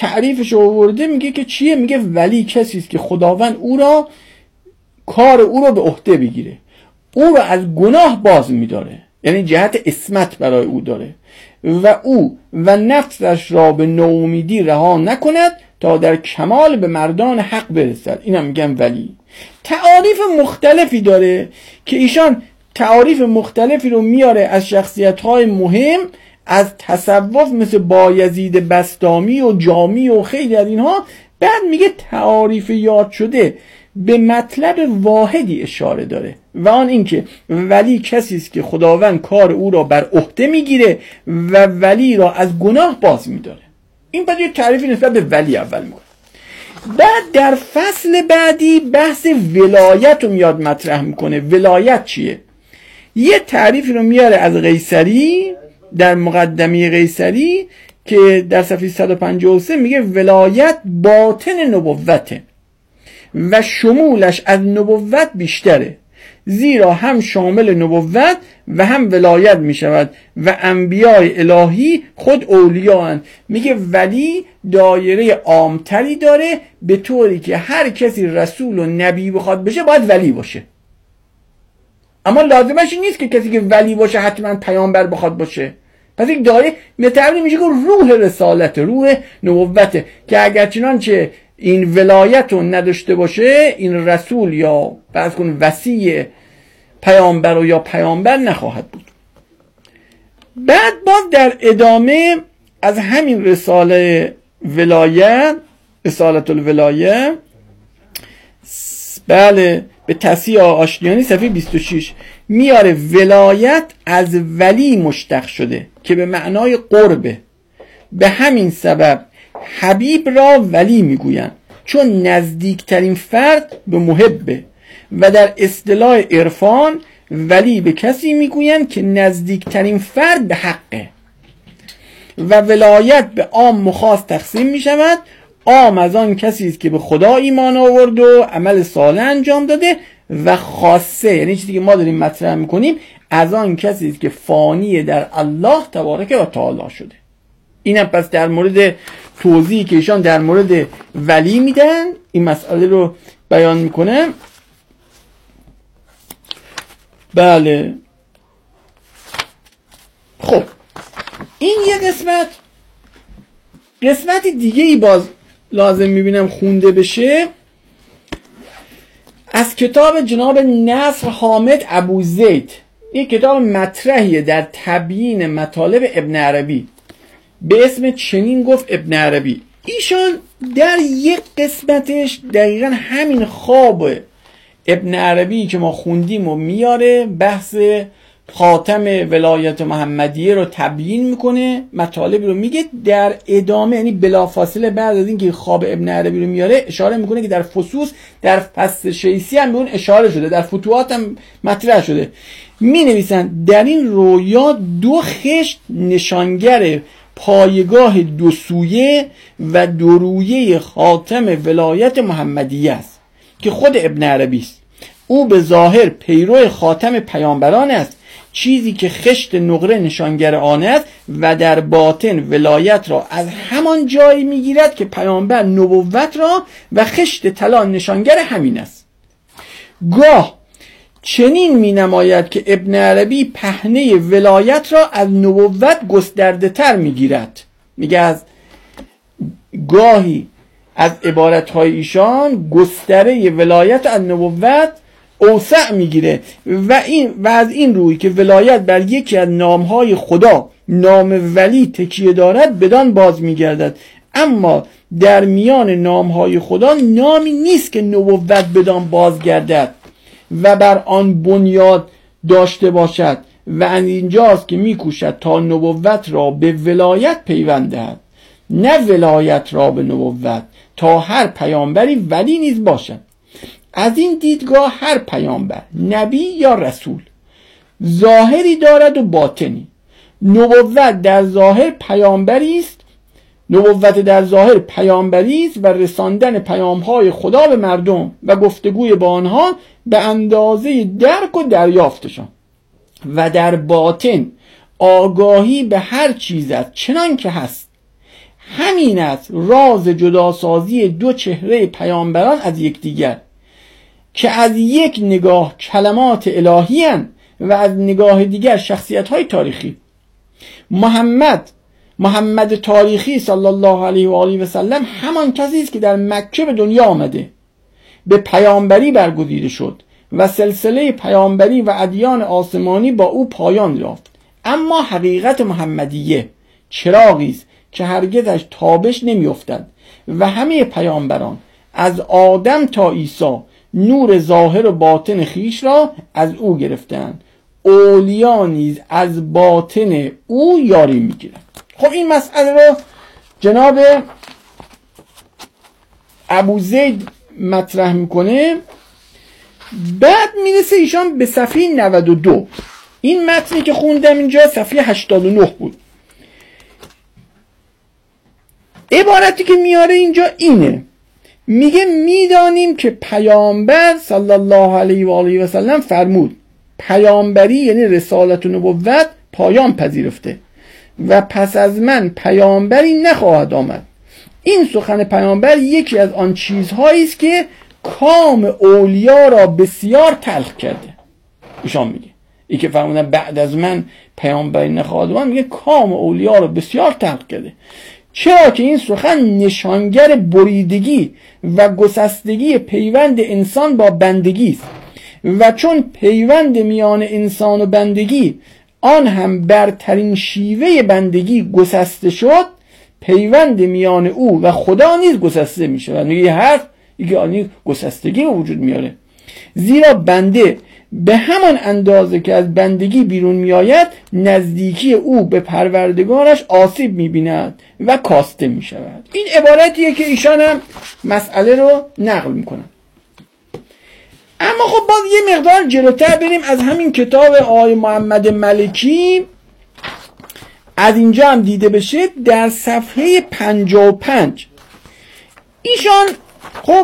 تعریفش آورده، میگه که چیه؟ میگه ولی کسی است که خداوند او را کار او را به عهده بگیره، او را از گناه باز میداره، یعنی جهت اسمت برای او داره، و او و نفسش را به نومیدی رها نکند تا در کمال به مردان حق برسد. اینا میگن ولی. تعاریف مختلفی داره که ایشان تعاریف مختلفی رو میاره از شخصیت‌های مهم از تصوف، مثل بایزید بسطامی و جامی و خیلی از اینها. بعد میگه تعاریف یاد شده به مطلب واحدی اشاره داره و آن اینکه ولی کسی است که خداوند کار او را بر عهده میگیره و ولی را از گناه باز میداره. این بعد یه تعریفی نسبت به ولی اول میکنه. بعد در فصل بعدی بحث ولایت رو میاد مطرح میکنه. ولایت چیه؟ یه تعریفی رو میاره از قیصری در مقدمه قیصری که در صفحه صد و پنجاه و سه میگه ولایت باطن نبوته و شمولش از نبوت بیشتره، زیرا هم شامل نبوت و هم ولایت می شود و انبیاء الهی خود اولیاء هستند. میگه ولی دایره عامتری داره، به طوری که هر کسی رسول و نبی بخواد بشه باید ولی باشه، اما لازمش نیست که کسی که ولی باشه حتما پیامبر بخواد باشه. پس یک دایره متعبی میشه که روح رسالت، روح نبوته، که اگر چنانچه این ولایت رو نداشته باشه این رسول یا فرض کن وصی پیامبر و یا پیامبر نخواهد بود. بعد باز در ادامه از همین رساله ولایت، رسالت الولایه، بله، به تصحیح آشتیانی صفحه بیست و شش میاره ولایت از ولی مشتق شده که به معنای قربه. به همین سبب حبیب را ولی میگویند چون نزدیکترین فرد به محبه، و در اصطلاح عرفان ولی به کسی میگویند که نزدیکترین فرد به حقه. و ولایت به عام و خاص تقسیم میشود. عام از آن کسی است که به خدا ایمان آورد و عمل صالح انجام داده، و خاصه یعنی چیزی که ما داریم مطرح میکنیم از آن کسی است که فانی در الله تبارک و تعالی شده. اینم پس در مورد توضیحی که ایشان در مورد ولی میدن این مسئله رو بیان میکنه. بله، خب این یه قسمت. قسمت دیگه ای باز لازم میبینم خونده بشه از کتاب جناب نصر حامد ابوزید. این کتاب مطرحیه در تبیین مطالب ابن عربی به اسم چنین گفت ابن عربی. ایشان در یک قسمتش دقیقا همین خواب ابن عربی که ما خوندیم و میاره، بحث خاتم ولایت محمدیه رو تبیین میکنه، مطالب رو میگه. در ادامه یعنی بلافاصله بعد از اینکه خواب ابن عربی رو میاره اشاره میکنه که در فصوص در فصل شیسی هم به اون اشاره شده، در فتوحات هم مطرح شده. می نویسن در این رویا دو خشت نشانگر پایگاه دو سویه و دو رویه خاتم ولایت محمدیه است که خود ابن عربی است. او به ظاهر پیرو خاتم پیامبران است، چیزی که خشت نقره نشانگر آن است، و در باطن ولایت را از همان جایی میگیرد که پیامبر نبوت را و خشت طلا نشانگر همین است. گاه چنین می نماید که ابن عربی پهنه ولایت را از نبوت گسترده تر می گیرد. میگه از گاهی از عبارتهای ایشان گستره ولایت از نبوت اوسع میگیره و این و از این روی که ولایت بر یکی از نامهای خدا نام ولی تکیه دارد بدان باز میگردد، اما در میان نامهای خدا نامی نیست که نبوت بدان بازگردد و بر آن بنیاد داشته باشد، و از اینجاست که میکوشد تا نبوت را به ولایت پیوند دهد، نه ولایت را به نبوت، تا هر پیامبری ولی نیز باشد. از این دیدگاه هر پیامبر، نبی یا رسول ظاهری دارد و باطنی. نبوت در ظاهر پیامبری است نبوت در ظاهر پیامبری است و رساندن پیام‌های خدا به مردم و گفتگوی با آنها به اندازه درک و دریافتشان، و در باطن آگاهی به هر چیز است چنان که هست. همین است راز جداسازی دو چهره پیامبران از یکدیگر، که از یک نگاه کلمات الهی هستند و از نگاه دیگر شخصیت های تاریخی. محمد محمد تاریخی صلی الله علیه و آله و سلم همان کسی است که در مکه به دنیا آمده، به پیامبری برگزیده شد و سلسله پیامبری و ادیان آسمانی با او پایان یافت. اما حقیقت محمدیه چراغی است که هرگزش تابش نمی‌افتد و همه پیامبران از آدم تا عیسی نور ظاهر و باطن خیش را از او گرفتند. اولیا نیز از باطن او یاری میگیرند. خب این مسئله رو جناب ابو زید مطرح میکنه. بعد میرسه ایشان به صفحه نود و دو. این متنی که خوندم اینجا صفحه هشتاد و نه بود. عبارتی که میاره اینجا اینه، میگه میدانیم که پیامبر صلی الله علیه و آله و سلم فرمود پیامبری یعنی رسالت و نبوت پایان پذیرفته و پس از من پیامبری نخواهد آمد. این سخن پیامبر یکی از آن چیزهایی است که کام اولیا را بسیار تلخ کرده. ایشان میگه ای که فرمودن بعد از من پیامبری نخواهد آمد، میگه کام اولیا را بسیار تلخ کرده، چرا که این سخن نشانگر بریدگی و گسستگی پیوند انسان با بندگی است و چون پیوند میان انسان و بندگی آن هم برترین شیوه بندگی گسسته شد، پیوند میان او و خدا نیز گسسته میشه. و میگه حرف که آنی گسستگی وجود میاره، زیرا بنده به همان اندازه که از بندگی بیرون میآید نزدیکی او به پروردگارش آسیب میبیند و کاسته میشود. این عبارتیه که ایشان هم مسئله رو نقل میکنن. اما خب باز یه مقدار جلوتر بریم از همین کتاب آقای محمد ملکی، از اینجا هم دیده بشه در صفحه پنجاه و پنج ایشان خب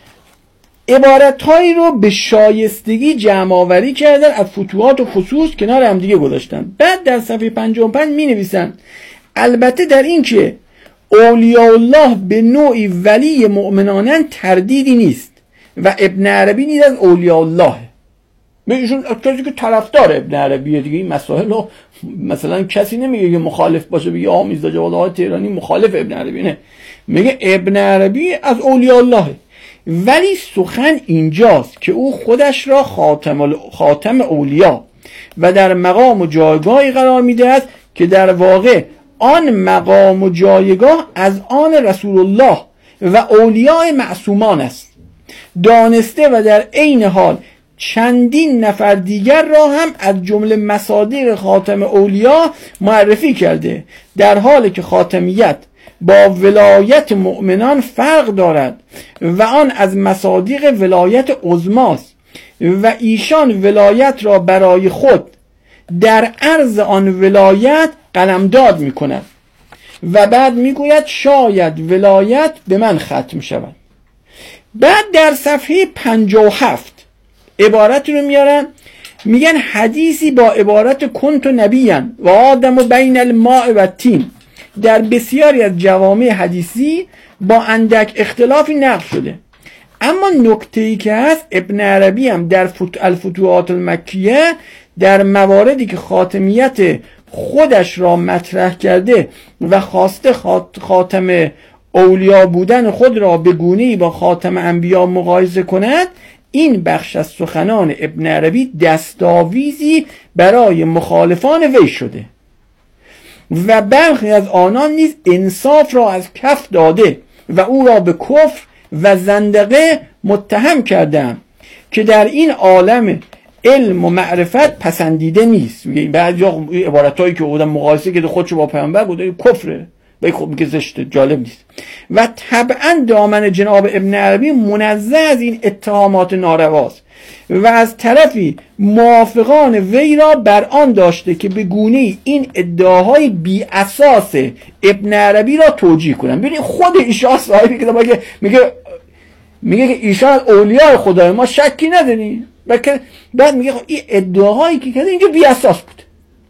عبارتهایی رو به شایستگی جمع آوری کردن از فتوحات و فصوص کنار هم دیگه گذاشتن. بعد در صفحه پنجاه و پنج می نویسن البته در این که اولیاء الله به نوعی ولی مؤمنانن تردیدی نیست و ابن عربی نیز از اولیاء الله، به ایشون کسی که طرفدار ابن عربیه دیگه. این مسائل رو مثلا کسی نمیگه که مخالف باشه بگه آ میرزا جواد آقای تهرانی مخالف ابن عربی، نه، میگه ابن عربی از اولیاء الله. ولی سخن اینجاست که او خودش را خاتم, خاتم اولیا و در مقام و جایگاهی قرار میدهد که در واقع آن مقام و جایگاه از آن رسول الله و اولیاء معصومان است، دانسته و در عین حال چندین نفر دیگر را هم از جمله مصادیق خاتم اولیا معرفی کرده، در حالی که خاتمیت با ولایت مؤمنان فرق دارد و آن از مصادیق ولایت عظماست و ایشان ولایت را برای خود در عرض آن ولایت قلمداد می کند و بعد می گوید شاید ولایت به من ختم شود. بعد در صفحه پنجاه و هفت عبارت رو میارن، میگن حدیثی با عبارت کنت نبیًا و آدم بین الماء و الطین در بسیاری از جوامع حدیثی با اندک اختلافی نقل شده، اما نکته‌ای که هست ابن عربی هم در الفتوحات المکیه در مواردی که خاتمیت خودش را مطرح کرده و خواسته خاتم اولیا بودن خود را به گونه‌ای با خاتم انبیا مقایسه کند، این بخش از سخنان ابن عربی دستاویزی برای مخالفان وی شده و برخی از آنان نیز انصاف را از کف داده و او را به کفر و زندقه متهم کردند که در این عالم علم و معرفت پسندیده نیست. بعضی عبارتایی که بودن مقایسه که خودشو با پیامبر بوده کفره و خب میگه زشته، جالب نیست. و طبعا دامن جناب ابن عربی منزه از این اتهامات نارواست و از طرفی موافقان وی را بر آن داشته که به گونه‌ای این ادعاهای بی اساس ابن عربی را توجیه کنن. ببینید خود ایشان صاحبی که میگه میگه میگه که ایشان اولیاء خدای ما شکی نداری، بعد میگه این ادعاهایی که کرده اینجا بی اساس بود.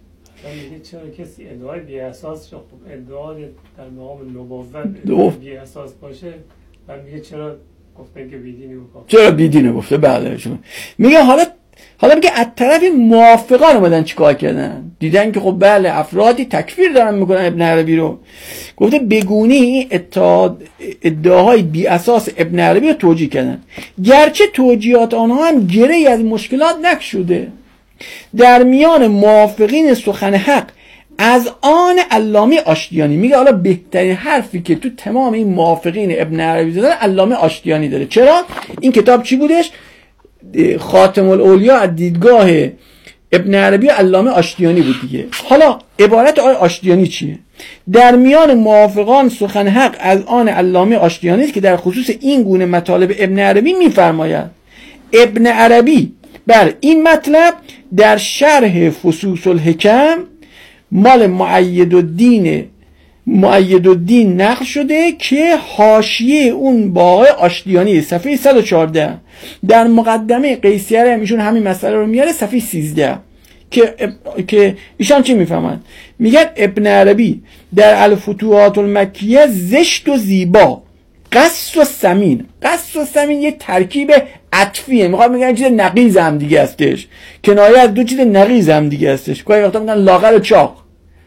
میگه چرا کسی ادعای بی اساس رو، خب ادعای در مقام نبوت بی اساس باشه، و میگه چرا گفتن که بیدینی بکن، چرا بیدینه گفته. بله شما میگه حالا حالا میگه از طرف موافقان اومدن چیکار کردن، دیدن که خب بله افرادی تکفیر دارن میکنن ابن عربی رو، گفته بگونی ادعاهای بی اساس ابن عربی رو توجیه کردن، گرچه توجیهات آنها هم گره‌ای از مشکلات نکشوده. در میان موافقین سخن حق از آن علامه آشتیانی، میگه حالا بهترین حرفی که تو تمام این موافقین ابن عربی زدن علامه آشتیانی داره. چرا؟ این کتاب چی بودش؟ خاتم الاولیا از دیدگاه ابن عربی علامه آشتیانی بود دیگه. حالا عبارت آقای آشتیانی چیه؟ در میان موافقان سخن حق از آن علامه آشتیانی است که در خصوص این گونه مطالب ابن عربی میفرماید ابن عربی بر این مطلب در شرح فصوص الحکم مال مؤید الدین مؤید الدین نقل شده که حاشیه اون با آقای آشتیانی صفحه صد و چهارده، در مقدمه قیصریه هم ایشون همین مسئله رو میاره صفحه سیزده، که که ایشان چی میفهمن؟ میگن ابن عربی در الفتوحات المکیه زشت و زیبا، قص و سمین. قص و سمین یه ترکیب عطفیه، میخواد میگن چیز نقیض هم دیگه هستش، کنایه از دو چیز نقیض هم دیگه هستش. گاهی وقتا میگن لاغر و چاق،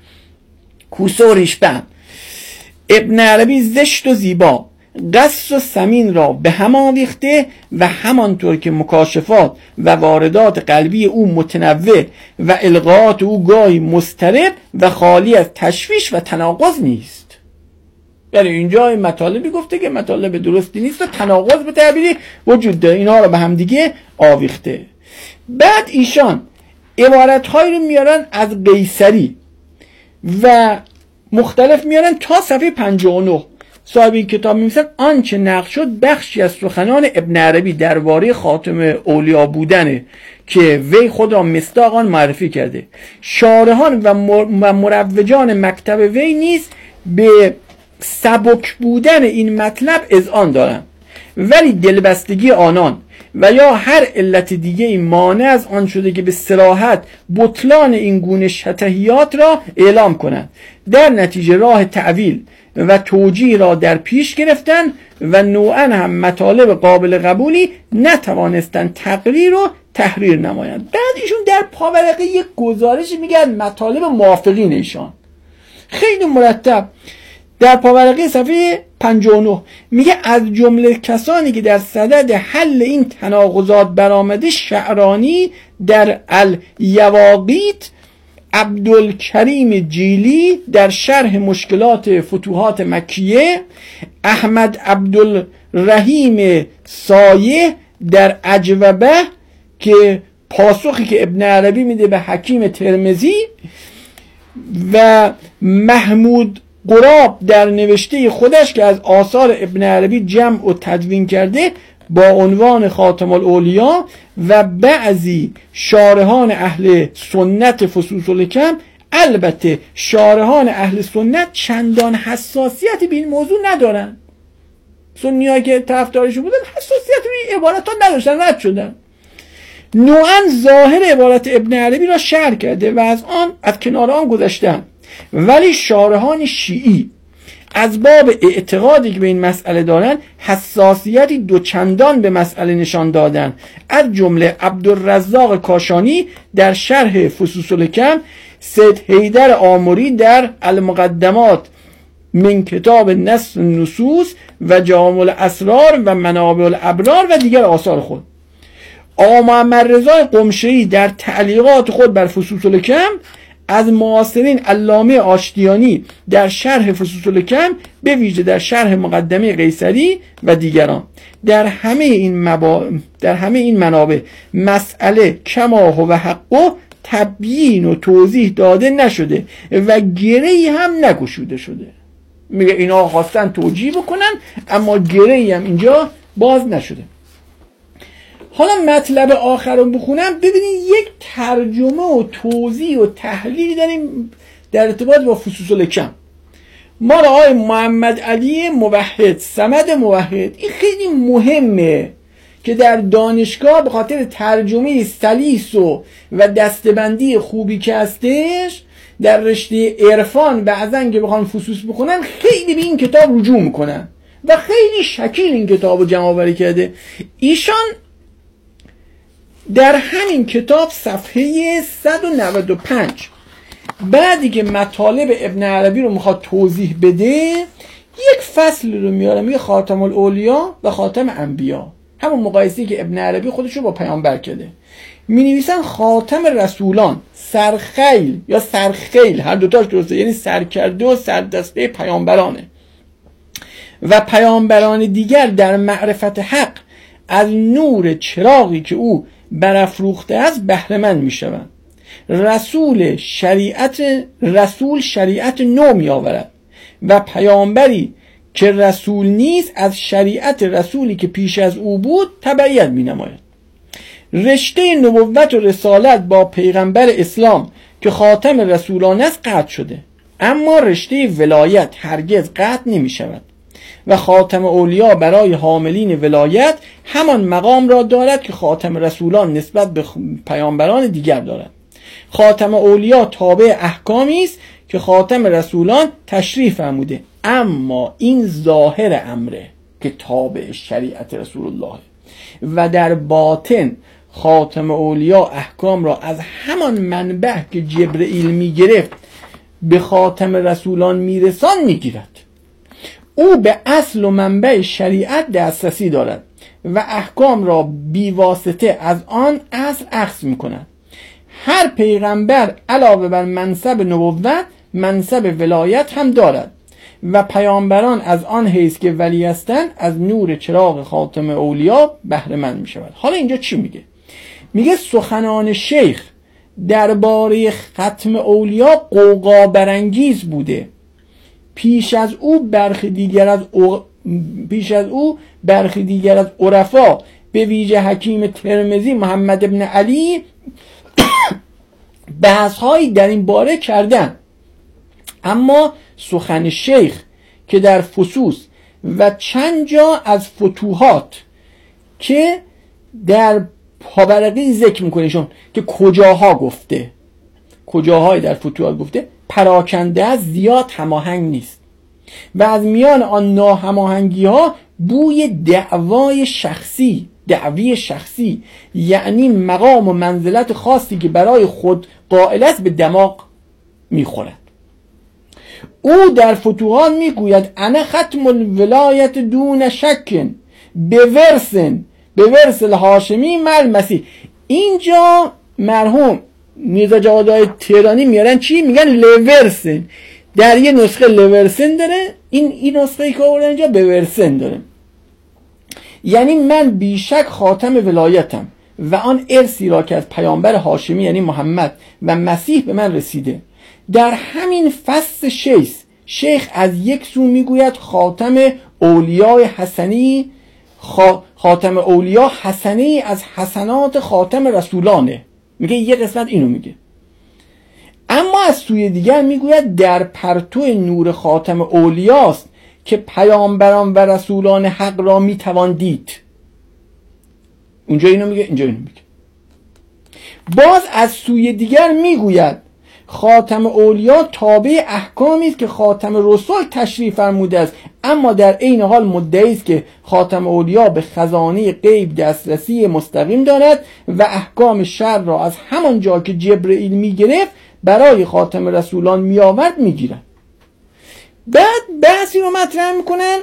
کوسه و ریشبند. ابن عربی زشت و زیبا، قص و سمین را به هم آویخته و همانطور که مکاشفات و واردات قلبی او متنوع و القاءات او گاهی مضطرب و خالی از تشویش و تناقض نیست. یعنی اینجا این مطالبی گفته که مطالب درستی نیست و تناقض به تعبیری وجود داره، اینها رو به هم دیگه آویخته. بعد ایشان عبارت‌هایی رو میارن از قیصری و مختلف میارن تا صفحه پنجاه و نه. صاحب این کتاب می‌نویسن آنچه نقل شد بخشی از سخنان ابن عربی درباره خاتم اولیا بودنه که وی خود را مصداق آن معرفی کرده. شارحان و مروجان مکتب وی نیز به سبک بودن این مطلب اذعان دارند، ولی دلبستگی آنان و یا هر علت دیگه این مانع از آن شده که به صراحت بطلان این گونه شطحیات را اعلام کنند. در نتیجه راه تعویل و توجیه را در پیش گرفتن و نوعا هم مطالب قابل قبولی نتوانستن تقریر و تحریر نمایند. بعد ایشون در پاورقی یک گزارشی میگن مطالب موافقین ایشان خیلی مرتب در پاورقی صفحه پنجاه و نه میگه از جمله کسانی که در صدد حل این تناقضات برآمده شعرانی در الیواقیت، عبدالکریم جیلی در شرح مشکلات فتوحات مکیه، احمد عبدالرحیم سایه در اجوبه که پاسخی که ابن عربی میده به حکیم ترمذی، و محمود قراب در نوشته خودش که از آثار ابن عربی جمع و تدوین کرده با عنوان خاتم الاولیا، و بعضی شارحان اهل سنت فصوص الحکم. البته شارحان اهل سنت چندان حساسیتی به این موضوع ندارن، سنی‌هایی که طرفدارشون بودن حساسیت به این عبارات ها نداشتن، رد شدن. نوعا ظاهر عبارت ابن عربی را شرح کرده و از آن از کنار آن گذشتن، ولی شارحان شیعی از باب اعتقادی که به این مسئله دارن حساسیتی دوچندان به مسئله نشان دادن. از جمله عبدالرزاق کاشانی در شرح فصوص الحکم، سید حیدر آمری در المقدمات من کتاب نص النصوص و جامع الاسرار و منابع الابرار و دیگر آثار خود. آقا محمد رضا قمشه‌ای در تعلیقات خود بر فصوص الحکم از معاصرین علامه آشتیانی در شرح فصوص الحکم، به ویژه در شرح مقدمه قیصری و دیگران، در همه این مبا... در همه این منابع مسئله کما هو حق تبیین و توضیح داده نشده و گره‌ای هم نگشوده شده. میگه اینا خواستن توجیه بکنن اما گره‌ای هم اینجا باز نشده. حالا مطلب آخر رو بخونم، ببینید یک ترجمه و توضیح و تحلیلی داریم در ارتباط با فصوص الحکم. ما آقای محمد علی موحد، صمد موحد، این خیلی مهمه که در دانشگاه به خاطر ترجمه سلیس و و دستبندی خوبی که هستش در رشته عرفان بعضن که بخوان فصوص بکنن خیلی به این کتاب رجوع میکنن و خیلی شکیل این کتاب رو جمع آوری کرده. ایشان در همین کتاب صفحه صد و نود و پنج بعدی که مطالب ابن عربی رو میخواد توضیح بده یک فصل رو میاره، میگه خاتم الاولیا و خاتم انبیا، همون مقایسه‌ای که ابن عربی خودش رو با پیامبر کرده. می نویسن خاتم رسولان سرخیل یا سرخیل، هر دوتاش درسته، یعنی سرکرده و سردسته پیامبرانه و پیامبران دیگر در معرفت حق از نور چراغی که او برافروخته است بهره مند می شوند. رسول شریعت رسول شریعت نو می آورد و پیامبری که رسول نیست از شریعت رسولی که پیش از او بود تبعیت می نماید. رشته نبوت و رسالت با پیغمبر اسلام که خاتم رسولان است قطع شده، اما رشته ولایت هرگز قطع نمی شود و خاتم اولیا برای حاملین ولایت همان مقام را دارد که خاتم رسولان نسبت به پیامبران دیگر دارد. خاتم اولیا تابع احکامی است که خاتم رسولان تشریف فرموده، اما این ظاهر امره که تابع شریعت رسول الله و در باطن خاتم اولیا احکام را از همان منبع که جبرئیل می گرفت به خاتم رسولان می رسان می گیرد. او به اصل و منبع شریعت دسترسی دارد و احکام را بی واسطه از آن اصل اخذ می کند. هر پیغمبر علاوه بر منصب نبوت منصب ولایت هم دارد و پیامبران از آن حیث که ولی هستند از نور چراغ خاتم اولیا بهره مند می شود. حالا اینجا چی میگه؟ میگه سخنان شیخ درباره ختم اولیا غوغا برانگیز بوده. پیش از او برخی دیگر از او... پیش از او برخی دیگر از عرفا به ویژه حکیم ترمذی محمد ابن علی بحث‌هایی در این باره کردن، اما سخن شیخ که در فصوص و چند جا از فتوحات که در پابرقی ذکر میکنیشون که کجاها گفته کجاهای در فتوحات گفته پراکنده از زیاد هماهنگ نیست و از میان آن ناهماهنگی ها بوی دعوای شخصی دعوی شخصی یعنی مقام و منزلت خاصی که برای خود قائل است به دماغ میخورد. او در فتوحات میگوید انا ختم الولایت دون شکن به ورسن به ورس الهاشمی مل مسیح. اینجا مرحوم میرزا جوادهای تهرانی میارن چی؟ میگن لورسن. در یه نسخه لورسن داره، این این نسخه که آوردن اینجا به ورسن داره. یعنی من بیشک خاتم ولایتم و آن ارثی را که از پیامبر هاشمی یعنی محمد و مسیح به من رسیده. در همین فصل شیخ شیخ از یک سو میگوید خاتم اولیای حسنی خاتم اولیا حسنی از حسنات خاتم رسولانه، میگه یه قسمت اینو میگه، اما از سوی دیگر میگوید در پرتو نور خاتم اولیاست که پیامبران و رسولان حق را میتوان دید. اونجا اینو میگه، اینجا اینو میگه. باز از سوی دیگر میگوید خاتم اولیا تابع احکامی است که خاتم رسول تشریف فرموده است، اما در عین حال مدعی است که خاتم اولیا به خزانه غیب دسترسی مستقیم دارد و احکام شرع را از همان جا که جبرئیل میگرفت برای خاتم رسولان میآورد میگیرد. بعد بحثی رو مطرح میکنن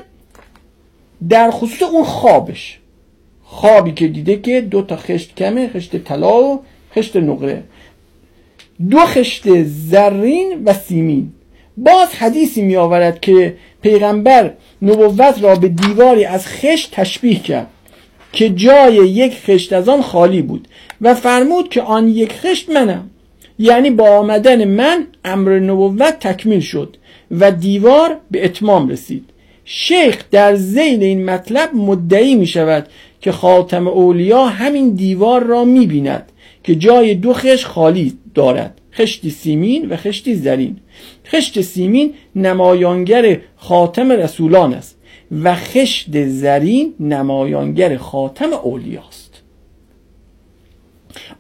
در خصوص اون خوابش، خوابی که دیده که دو تا خشت کمه، خشت طلا و خشت نقره، دو خشت زرین و سیمین. باز حدیثی می آورد که پیغمبر نبوت را به دیواری از خشت تشبیه کرد که جای یک خشت از آن خالی بود و فرمود که آن یک خشت منم، یعنی با آمدن من امر نبوت تکمیل شد و دیوار به اتمام رسید. شیخ در ذیل این مطلب مدعی می شود که خاتم اولیا همین دیوار را می بیند که جای دو خشت خالی دارد، خشت سیمین و خشت زرین. خشت سیمین نمایانگر خاتم رسولان است و خشت زرین نمایانگر خاتم اولیاست.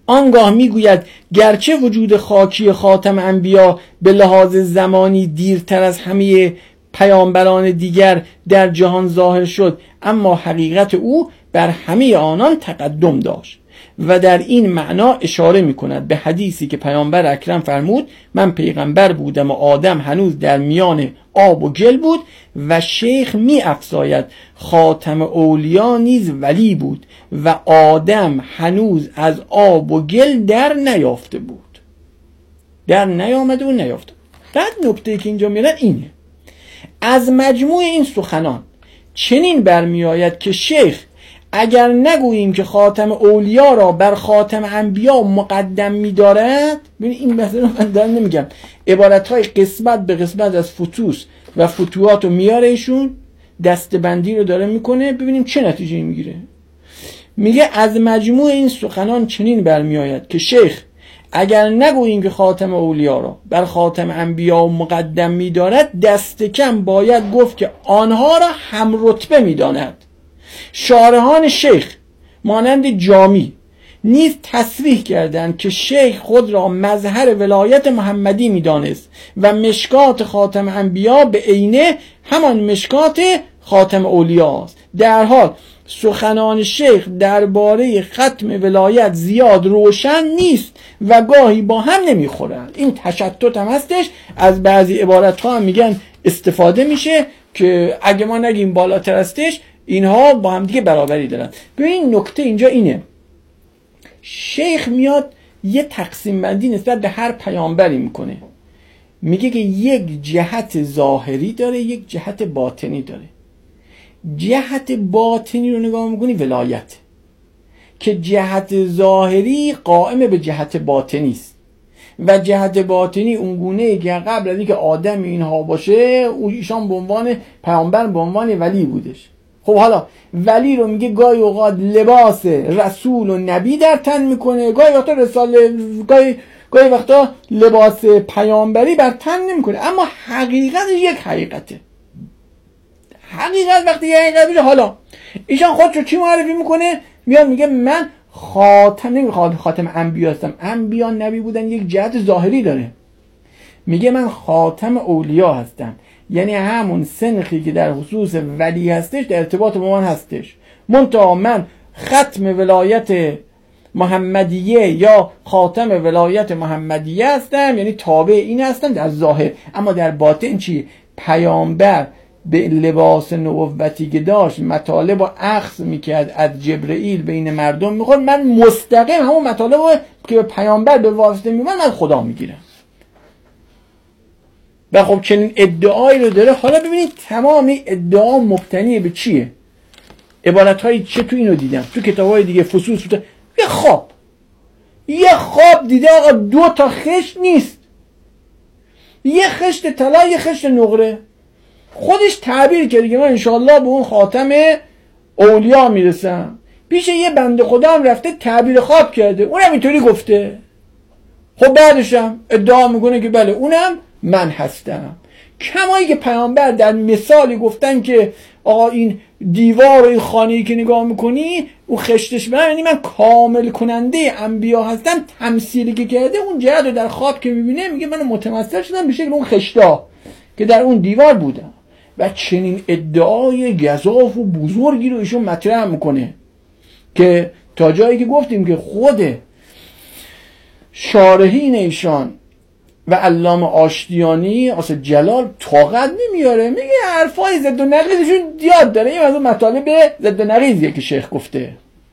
آنگاه میگوید گرچه وجود خاکی خاتم انبیا به لحاظ زمانی دیرتر از همه پیامبران دیگر در جهان ظاهر شد، اما حقیقت او بر همه آنان تقدم داشت و در این معنا اشاره می کند به حدیثی که پیامبر اکرم فرمود من پیغمبر بودم و آدم هنوز در میان آب و گل بود و شیخ می افزاید خاتم اولیا نیز ولی بود و آدم هنوز از آب و گل در نیافته بود، در نیامده و نیافته. بعد نکته که اینجا میرن اینه: از مجموع این سخنان چنین برمی آید که شیخ اگر نگوییم که خاتم اولیا را بر خاتم انبیا مقدم می دارد، ببینید این مثلا من دارم نمیگم، عبارتهای قسمت به قسمت از فتوس و فتوحات رو میاره ایشون، دستبندی رو داره میکنه، ببینیم چه نتیجه میگیره. میگه از مجموع این سخنان چنین برمی آید که شیخ اگر نگوییم که خاتم اولیا را بر خاتم انبیا مقدم می دارد، دست کم باید گفت که آنها را هم رتبه می داند. شارحان شیخ مانند جامی نیز تصریح کردند که شیخ خود را مظهر ولایت محمدی می دانست و مشکات خاتم انبیا به عینه همان مشکات خاتم اولیا است. در حال سخنان شیخ درباره ختم ولایت زیاد روشن نیست و گاهی با هم نمیخورند. این تشتت هم هستش، از بعضی عبارت ها هم میگن استفاده میشه که اگه ما نگیم بالاتر هستش، اینها با هم دیگه برابری دارن. ببین نکته اینجا اینه، شیخ میاد یه تقسیم بندی نسبت به هر پیامبری میکنه، میگه که یک جهت ظاهری داره، یک جهت باطنی داره. جهت باطنی رو نگاه میکنی ولایت، که جهت ظاهری قائم به جهت باطنی است و جهت باطنی اونگونه که قبل از اینکه آدم اینها باشه او ایشان به عنوان پیامبر به عنوان ولی بودش. خب حالا ولی رو میگه گاهی اوقات لباس رسول و نبی در تن میکنه، گاهی وقتا رساله، گاهی گاهی وقتا لباس پیامبری بر تن نمیکنه، اما حقیقت یک حقیقته. حقیقت وقتی یه حقیقت بشه، حالا ایشان خودشو چی معرفی میکنه؟ میاد میگه من خاتم، نمیخواد خاتم انبیا هستم، انبیا نبی بودن یک جهت ظاهری داره، میگه من خاتم اولیا هستم، یعنی همون سنخی که در خصوص ولی هستش در ارتباط با من هستش، منتها من ختم ولایت محمدیه یا خاتم ولایت محمدیه هستم، یعنی تابع این هستم در ظاهر، اما در باطن چی؟ پیامبر به لباس نبوتی که داشت مطالب رو اخذ میکرد از جبرئیل بین مردم میخورد، من مستقیم همون مطالب رو که پیامبر به واسطه میمون من خدا میگیرم. و خب چنین ادعایی رو داره. حالا ببینید تمامی ادعا مبتنی به چیه؟ عبارتهایی چه تو اینو دیدم تو کتابای دیگه فصوص تو یه خواب یه خواب دیده آقا دو تا خشت نیست، یه خشت طلا یه خشت نقره، خودش تعبیر کرده که من انشاءالله به اون خاتم اولیا میرسم. پیش یه بنده خدا هم رفته تعبیر خواب کرده، اونم اینطوری گفته. خب بعدشم ادعا میکنه که بله اونم من هستم. کمایی که پیامبر در مثالی گفتن که آقا این دیوار و این خانه‌ای که نگاه میکنی اون خشتش من، یعنی من کامل کننده انبیا هستم، تمثیلی که کرده اون جهت رو در خواب که میبینه میگه من متمثل شدم به شکل اون خشتا که در اون دیوار بودم. و چنین ادعای گزاف و بزرگی رو ایشون مطرح میکنه که تا جایی که گفتیم که خود شارحین ایشان و علامه آشتیانی اصلا جلال طاقت نمیاره، میگه حرفای ضد و نقیضشون زیاد داره، این از اون مطالب ضد و نقیضیه که شیخ گفته.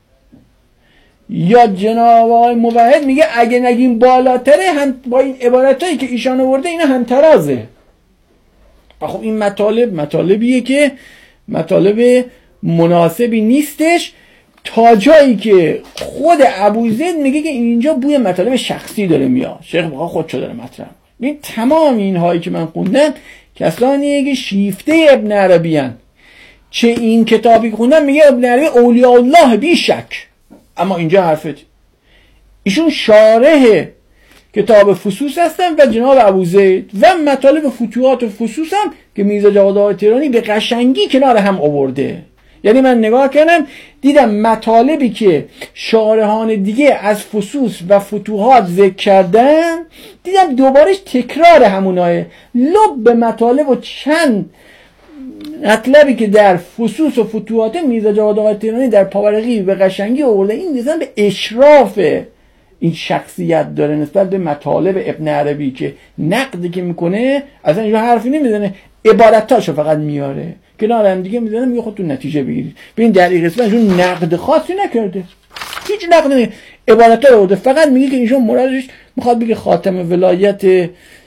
یا جناب آقای موحد میگه اگه نگیم بالاتره، هم با این عبارتایی که ایشان آورده اینا هم ترازه. خب این مطالب مطالبیه که مطالب مناسبی نیستش، تا جایی که خود ابوزید میگه که اینجا بوی مطالب شخصی داره میاد، شیخ بخواه خودشو داره مطرح. این تمام اینهایی که من خوندم کسانیه که شیفته ابن عربی هن. چه این کتابی که خوندم میگه ابن عربی اولیاء الله بی شک، اما اینجا حرفت ایشون شارح کتاب فصوص هستن و جناب ابوزید و مطالب فتوحات و فصوص هم که میرزا جواد آقای تهرانی به قشنگی کنار هم آورده. یعنی من نگاه کردم دیدم مطالبی که شارحان دیگه از فصوص و فتوحات ذکر کردن دیدم دوبارش تکرار همونایه. لب به مطالب و چند مطلبی که در فصوص و فتوحات میرزا جواد آقای تهرانی در پاورقی به قشنگی آورده، این دیدن به اشراف این شخصیت داره نسبت به مطالب ابن عربی که نقدی که میکنه اصلا اینجا حرفی نمیزنه، عبارتاشو فقط میاره کنار هم دیگه میزنه میگه خودتون نتیجه بگیرید. ببین در این قسمت ایشون نقد خاصی نکرده، هیچ نقد نه، عبارتا رو آورده، فقط میگه که ایشون مرادش میخواد بگه خاتم ولایت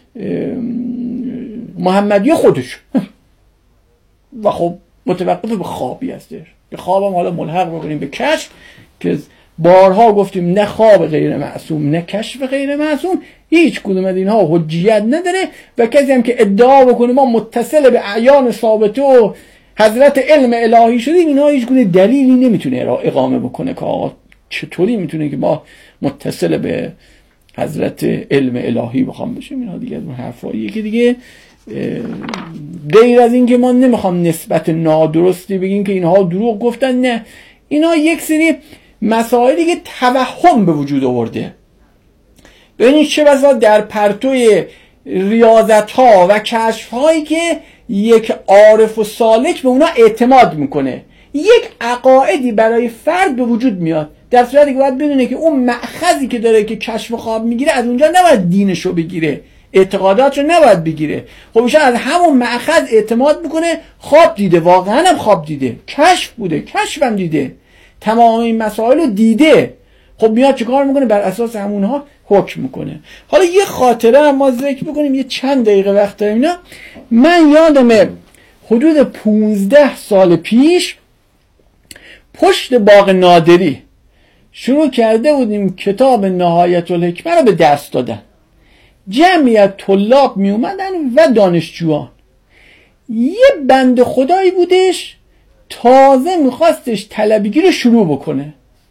محمدی خودش و خب متوقف به خوابی هستش که خوابم حالا ملحق بکنیم به کشف که بارها گفتیم نه خواب غیر معصوم نه کشف غیر معصوم، هیچ کدوم از اینها حجیت نداره و کسی هم که ادعا بکنه ما متصل به اعیان ثابته و حضرت علم الهی شدیم، اینها هیچ گونه دلیلی نمیتونه اقامه بکنه که آقا چطوری میتونه که ما متصل به حضرت علم الهی بخوام بشیم. اینها دیگه از اون حرفاییه که دیگه غیر از این که ما نمیخوام نسبت نادرستی بگیم که اینها دروغ گفتن، نه، اینا یک سری مسائلی که توهم به وجود آورده. ببینید چه بسا در پرتوی ریاضت ها و کشف هایی که یک عارف و سالک به اونا اعتماد میکنه، یک عقایدی برای فرد به وجود میاد، در صورتی که باید بدونه که اون مأخذی که داره که کشف خواب میگیره از اونجا نباید دینشو بگیره، اعتقاداتشو نباید بگیره. خب ایشون از همون مأخذ اعتماد میکنه، خواب دیده، واقعا هم خواب دیده، کشف بوده، کشف هم دیده، تمام این مسائل رو دیده. خب میاد چیکار میکنه؟ بر اساس همونها حکم میکنه. حالا یه خاطره هم ما ذکر بکنیم، یه چند دقیقه وقت داریم اینا. من یادمه حدود پونزده سال پیش پشت باغ نادری شروع کرده بودیم کتاب نهایت الحکمه رو به دست دادن. جمعیت طلاب می اومدن و دانشجویان. یه بند خدایی بودش تازه میخواستش طلبگی رو شروع بکنه.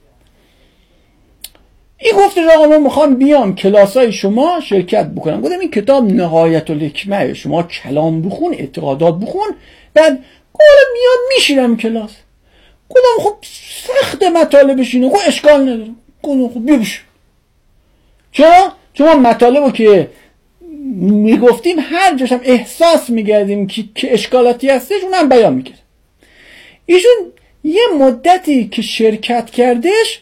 این گفتش آقا من میخوام بیام کلاسای شما شرکت بکنم. گفتم این کتاب نهایت الحکمه، شما کلام بخون، اعتقادات بخون، بعد گفتم میاد میشینم کلاس. گفتم خب سخت مطالبش اینه. گفت اشکال نداره. گفتم خب بیا بشین. چرا؟ چون ما مطالبو که میگفتیم هر جاشم احساس میگردیم که, که اشکالاتی هستش اونم بیان میکرد. ایشون یه مدتی که شرکت کردش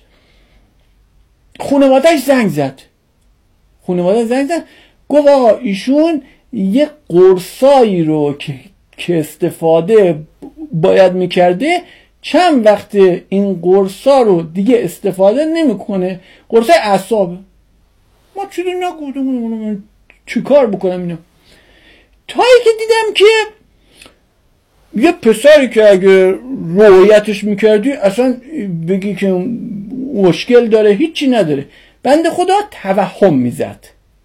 خانواده‌اش زنگ زد. خانواده زنگ زد گفت آقا ایشون یه قرصایی رو که, که استفاده باید میکرده چند وقت این قرصا رو دیگه استفاده نمیکنه، قرصای اعصابه. ما چیزی نگفتم چی کار بکنم اینو، تایی که دیدم که یه پسری که اگه رویتش میکردی اصلا بگی که مشکل داره هیچی نداره، بنده خدا توهم میزد.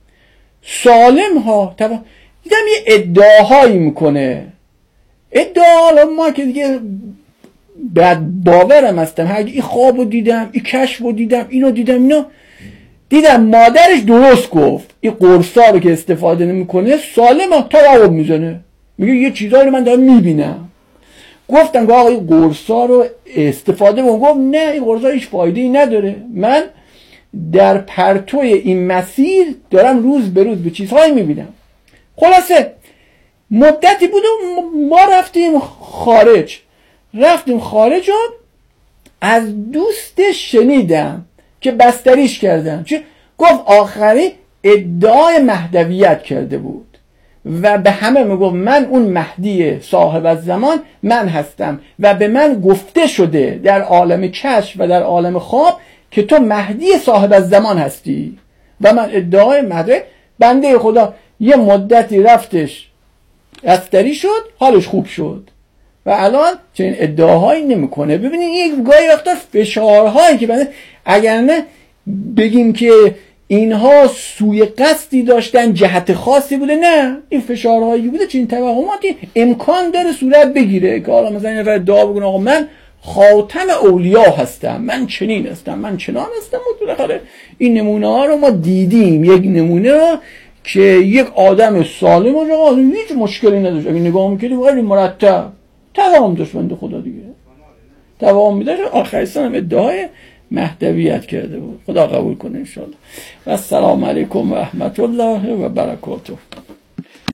سالم ها توهم. دیدم یه ادعاهایی میکنه، ادعا ما که دیگه بعد باورم هستم، اگه این خوابو دیدم، این کشفو دیدم، اینو دیدم، اینو دیدم مادرش درست گفت، این قرصا رو که استفاده نمیکنه سالم توهم میزنه، میگه یه چیزایی رو من دارم میبینم. گفتم که آقا این قرصا رو استفاده بکن. گفت نه این قرصا هیچ فایده‌ای نداره، من در پرتوی این مسیر دارم روز به روز به چیزهایی میبینم. خلاصه مدتی بود و ما رفتیم خارج رفتیم خارج و از دوستش شنیدم که بستریش کردن. چه؟ گفت آخری ادعای مهدویت کرده بود و به همه میگفت من اون مهدی صاحب الزمان من هستم و به من گفته شده در عالم کشف و در عالم خواب که تو مهدی صاحب الزمان هستی و من ادعای مهدی. بنده خدا یه مدتی رفتش بستری شد، حالش خوب شد و الان چنین ادعاهایی نمیکنه. ببینید یک گاهی وقتا فشارهایی که بنده، اگر نه بگیم که اینها سوی قصدی داشتن، جهت خاصی بوده، نه این فشارهایی بوده، چنین توهماتی امکان داره صورت بگیره که حالا مثلا این نفر ادعا بکنه آقا من خاتم اولیاء هستم، من چنین هستم، من چنان هستم. و بالاخره این نمونه ها رو ما دیدیم. یک نمونه رو که یک آدم سالم و آقا هیچ مشکلی نداشت، اگه نگاه میکنیم خیلی مرتب توهم داشت بنده خدا دیگه. دوام میده. آخر سن هم ادعای مهدویت کرده بود. خدا قبول کنه انشاءالله. و السلام علیکم و رحمت الله و برکاته.